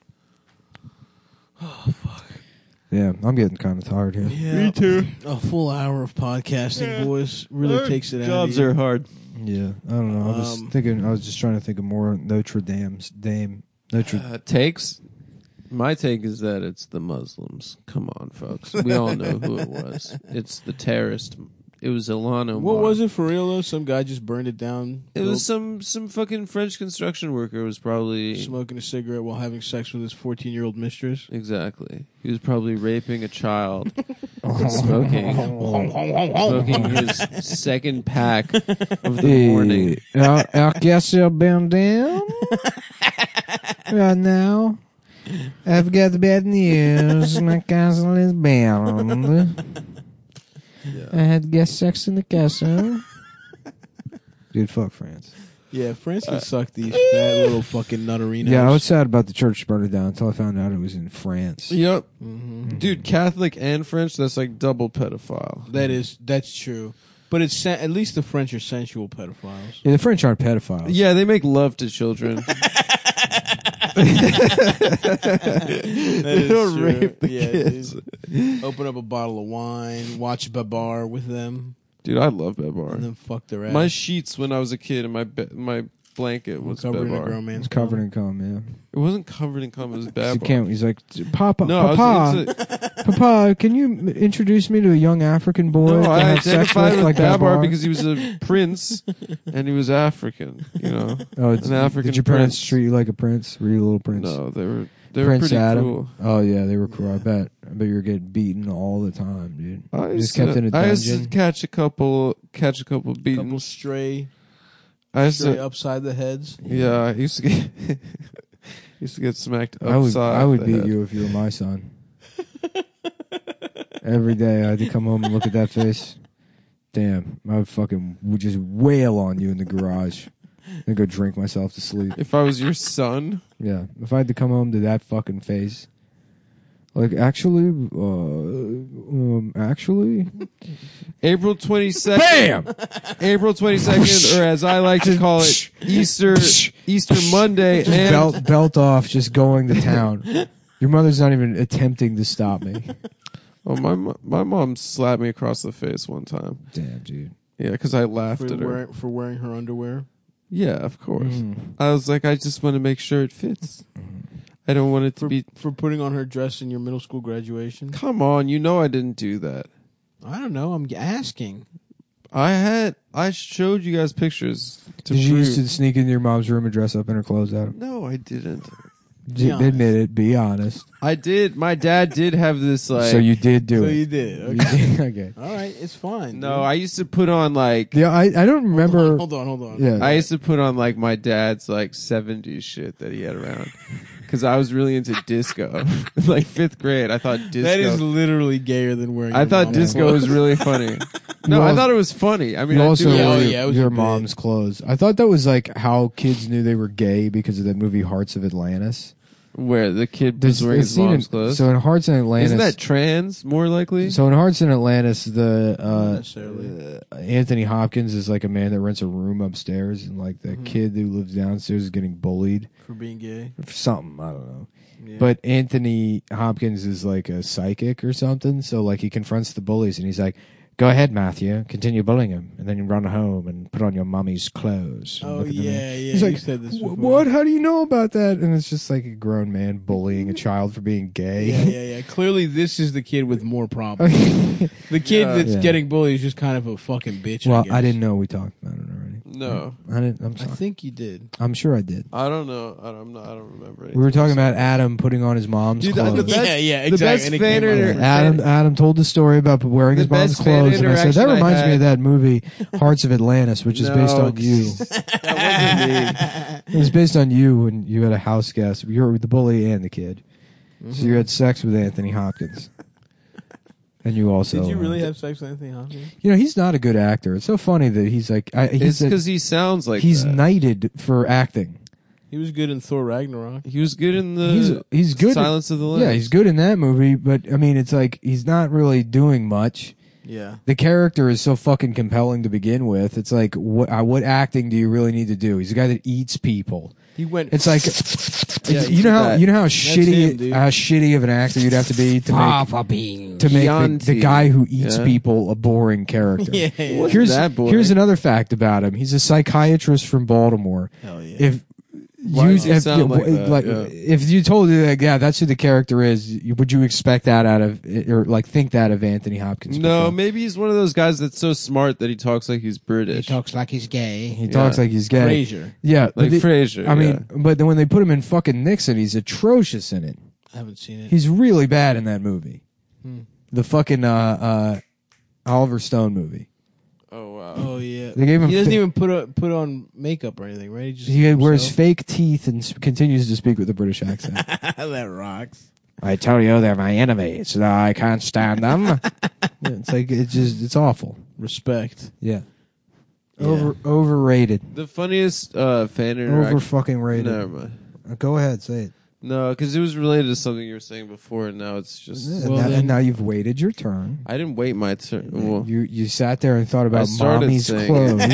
Yeah, I'm getting kind of tired here. Yeah. Me too. A full hour of podcasting, boys, really takes it out Jobs of you. are hard. Yeah, I don't know. I was Um, thinking. I was just trying to think of more Notre Dame's Dame. Notre. Uh, takes. My take is that it's the Muslims. Come on, folks. We all know who it was. It's the terrorist. It was Ilan Omar. What was it for real, though? Some guy just burned it down. It was some some fucking French construction worker. Was probably smoking a cigarette while having sex with his fourteen-year-old mistress. exactly. He was probably raping a child, and smoking, smoking his second pack of the morning. I, I guess you've been down right now. I've got the bad news. My castle is bound. I had guest sex in the castle. Dude, fuck France. Yeah, France can suck these fat little fucking nuttarinos. Yeah, I was sad about the church burning down until I found out it was in France. Yep, Mhm. dude. Catholic and French. That's like double pedophile. That is, that's true. But it's sen- at least the French are sensual pedophiles. Yeah, the French aren't pedophiles. Yeah, they make love to children. They don't rape the Yeah, kids. dude. Open up a bottle of wine, watch Babar with them, Dude, I love and Bebar. then fuck their ass. My sheets when I was a kid and my be- my blanket was covered in a Bebar. grown man's It's covered cum. in cum, yeah. It wasn't covered in cum. It was He Bebar. can't. He's like, Papa, No, I Papa, was into, Papa, can you m- introduce me to a young African boy no, to I have sex identified with, with like Babar Babar? because he was a prince and he was African. You know, Oh, an African did your parents prince. treat you like a prince? Were you a little prince? no, they were they were Prince pretty Adam. cool. Oh yeah, they were cool. I bet. I bet you were getting beaten all the time, dude. I You used, just kept to, in a I used to dungeon. catch a couple, catch a couple Couple beatings. stray, I used stray to, upside the heads. yeah, I used to get, used to get smacked I would. upside. I would the beat head. you if you were my son. Every day I had to come home and look at that face. Damn, I would fucking would just wail on you in the garage. Then go drink myself to sleep. If I was your son, Yeah, if I had to come home to that fucking face, like actually, uh, um, actually, April twenty-second. Bam! April twenty-second, or as I like to call it, Easter Easter Monday. just And belt belt off, just going to town. Your mother's not even attempting to stop me. oh, my mo- my mom slapped me across the face one time. Damn, dude. Yeah, because I laughed For at her. wearing, for wearing her underwear. Yeah, of course. Mm. I was like, I just want to make sure it fits. I don't want it to For, be. for putting on her dress in your middle school graduation. Come on, you know I didn't do that. I don't know. I'm asking. I had. I showed you guys pictures to Did you prove. used to sneak into your mom's room and dress up in her clothes, Adam? No, I didn't. J- honest. admit it. Be honest. I did. My dad did have this like. so you did do So it. you did. You Okay. did. Okay. All right. It's fine. No, dude. I used to put on like. Yeah, I I don't remember. Hold on. Hold on. Yeah. I used to put on like my dad's like seventies shit that he had around. Because I was really into disco. Like fifth grade, I thought disco. That is literally gayer than wearing. I your thought mom's disco clothes. was really funny. No, You I also- thought it was funny. I mean, you I also do. Yeah, wore oh, your, yeah, it was your a bit. mom's clothes. I thought that was like how kids knew they were gay because of that movie Hearts of Atlantis. Where the kid There's was wearing a his scene mom's in, clothes. so in Hearts in Atlantis. Isn't that trans more likely? So in Hearts in Atlantis, the Not uh, necessarily. uh, Anthony Hopkins is like a man that rents a room upstairs, and like the Mhm. kid who lives downstairs is getting bullied For being gay. for something. I don't know. Yeah. But Anthony Hopkins is like a psychic or something, so like he confronts the bullies and he's like, "Go ahead, Matthew, continue bullying him, and then you run home and put on your mommy's clothes." And oh look at the man." yeah, yeah. He's you like, said this "Wh- before. "What? How do you know about that?" And it's just like a grown man bullying a child for being gay. Yeah, yeah, yeah. Clearly, this is the kid with more problems. The kid Yeah. that's Yeah. getting bullied is just kind of a fucking bitch. well, I, guess. I didn't know we talked about it already. No, I didn't. I'm I sorry. think you did. I'm sure I did. I don't know. I don't, I'm not, I don't remember. We were talking anything. about Adam putting on his mom's Dude, the clothes. best- yeah, yeah, the exactly. best And it fan came out inter- of- Adam Adam told the story about wearing The his mom's best fan clothes, and I said that interaction I reminds me had- of that movie Hearts of Atlantis, which is based No, on you. That wasn't me. It was based on you when you had a house guest. You were the bully and the kid, so you had sex with Anthony Hopkins, and you also. Did you really uh, have sex with Anthony Hopkins? You know, he's not a good actor. It's so funny that he's like I, It's he's a- because he sounds like he's that. knighted for acting. He was good in Thor Ragnarok. He was good in the he's he's good. Silence of the Lambs. Yeah, he's good in that movie, but I mean, it's like he's not really doing much. Yeah. The character is so fucking compelling to begin with. It's like, what uh, what acting do you really need to do? He's a guy that eats people. He went. It's like, Yeah, you know how that. you know how shitty him, dude. how shitty of an actor you'd have to be to make Papa Bean. to make the, Chianti. the guy who eats Yeah. people a boring character. yeah, yeah. Wasn't Here's that boring. here's another fact about him. He's a psychiatrist from Baltimore. Hell yeah. If Why you does he if, sound like that? Yeah. if you told you that, yeah, that's who the character is, you- would you expect that out of or like think that of Anthony Hopkins? No, before? maybe he's one of those guys that's so smart that he talks like he's He British. talks like he's gay. he talks Yeah. like he's gay. Frasier. Yeah, but like the- Frasier. I mean, but then when they put him in fucking Nixon, he's atrocious in it. I haven't seen it. He's really bad in that movie. Hmm. The fucking uh, uh, Oliver Stone movie. oh wow. Oh yeah. They gave him. He doesn't fa- even put a, put on makeup or anything, right? He just he wears himself. fake teeth and s- continues to speak with a British accent. That rocks. I tell you, they're my enemies. and I can't stand them. Yeah, it's like it's just it's awful. Respect. Yeah, Yeah. over overrated, The funniest uh, fan over interaction. fucking rated. Never mind. Uh, Go ahead, say it. No, because it was related to something you were saying before, and now it's just. and, Well, now, then- and now you've waited your turn. I didn't wait my turn. Well, you you sat there and thought about started mommy's saying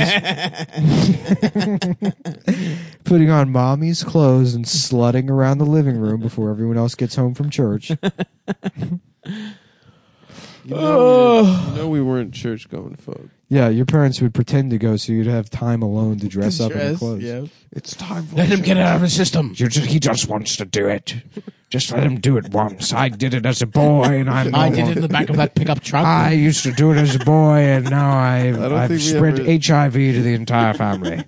clothes, putting on mommy's clothes and slutting around the living room before everyone else gets home from church. you, know we, you know we weren't church going folk. Yeah, your parents would pretend to go so you'd have time alone to dress up in the Dress, clothes. Yeah. It's time for Let him get it out of his system. You just, he just wants to do it. Just let him do it once. I did it as a boy, and I'm. I no did more- it in the back of that pickup truck. I used to do it as a boy, and now I've, don't I've think we spread ever- H I V to the entire family.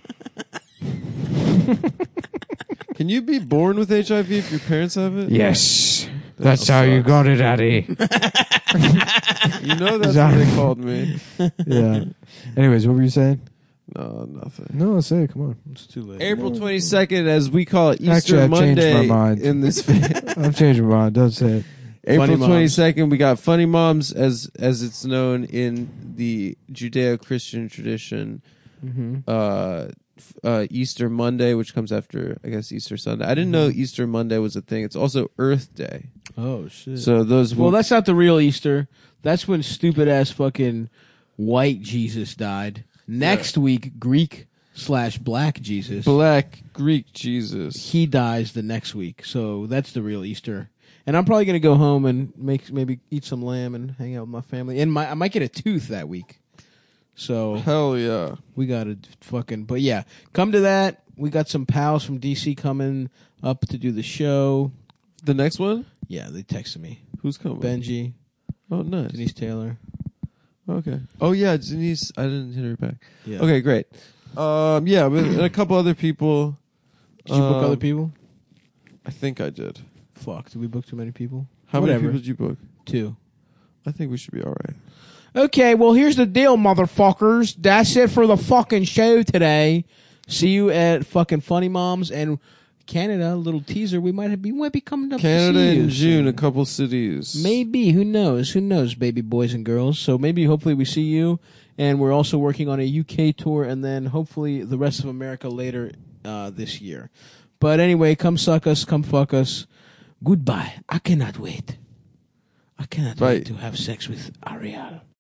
Can you be born with H I V if your parents have it? Yes, that's how you sucks. got it, Addy. You know that's That- what they called me. Yeah. Anyways, what were you saying? No, nothing. No, say it. Come on. It's too late. April twenty-second, as we call it, Easter Actually, I've changed Monday my mind. in this. I've changed my mind. Don't say it. April Funny Moms. twenty-second, we got Funny Moms, as as it's known in the Judeo-Christian tradition. Mm-hmm. Uh, f- uh, Easter Monday, which comes after, I guess, Easter Sunday. I didn't know Easter Monday was a thing. It's also Earth Day. Oh shit. So those. well, will- that's not the real Easter. That's when stupid ass fucking white Jesus died. Next week, Greek slash black Jesus. Black Greek Jesus. He dies the next week. So that's the real Easter. And I'm probably gonna go home and make maybe eat some lamb and hang out with my family. And my I might get a tooth that week. So Hell yeah. we gotta fucking. But yeah, come to that. We got some pals from D C coming up to do the show. The next one? Yeah, they texted me. Who's coming? Benji, Oh, nice. Denise Taylor. Okay. Oh yeah, Denise. I didn't hit her back. Yeah. Okay, great. Um, yeah, but and a couple other people. Did you book Um, other people? I think I did. Fuck. Did we book too many people? How Whatever. many people did you book? Two. I think we should be all right. Okay, well, here's the deal, motherfuckers. That's it for the fucking show today. See you at fucking Funny Moms and Canada. A little teaser. We might have, we might be coming up Canada to see you in June, a soon. couple cities. Maybe. Who knows? Who knows, baby boys and girls? So maybe, hopefully, we see you. And we're also working on a U K tour and then hopefully the rest of America later uh, this year. But anyway, come suck us, come fuck us. Goodbye. I cannot wait. I cannot Bye. wait to have sex with Ariel.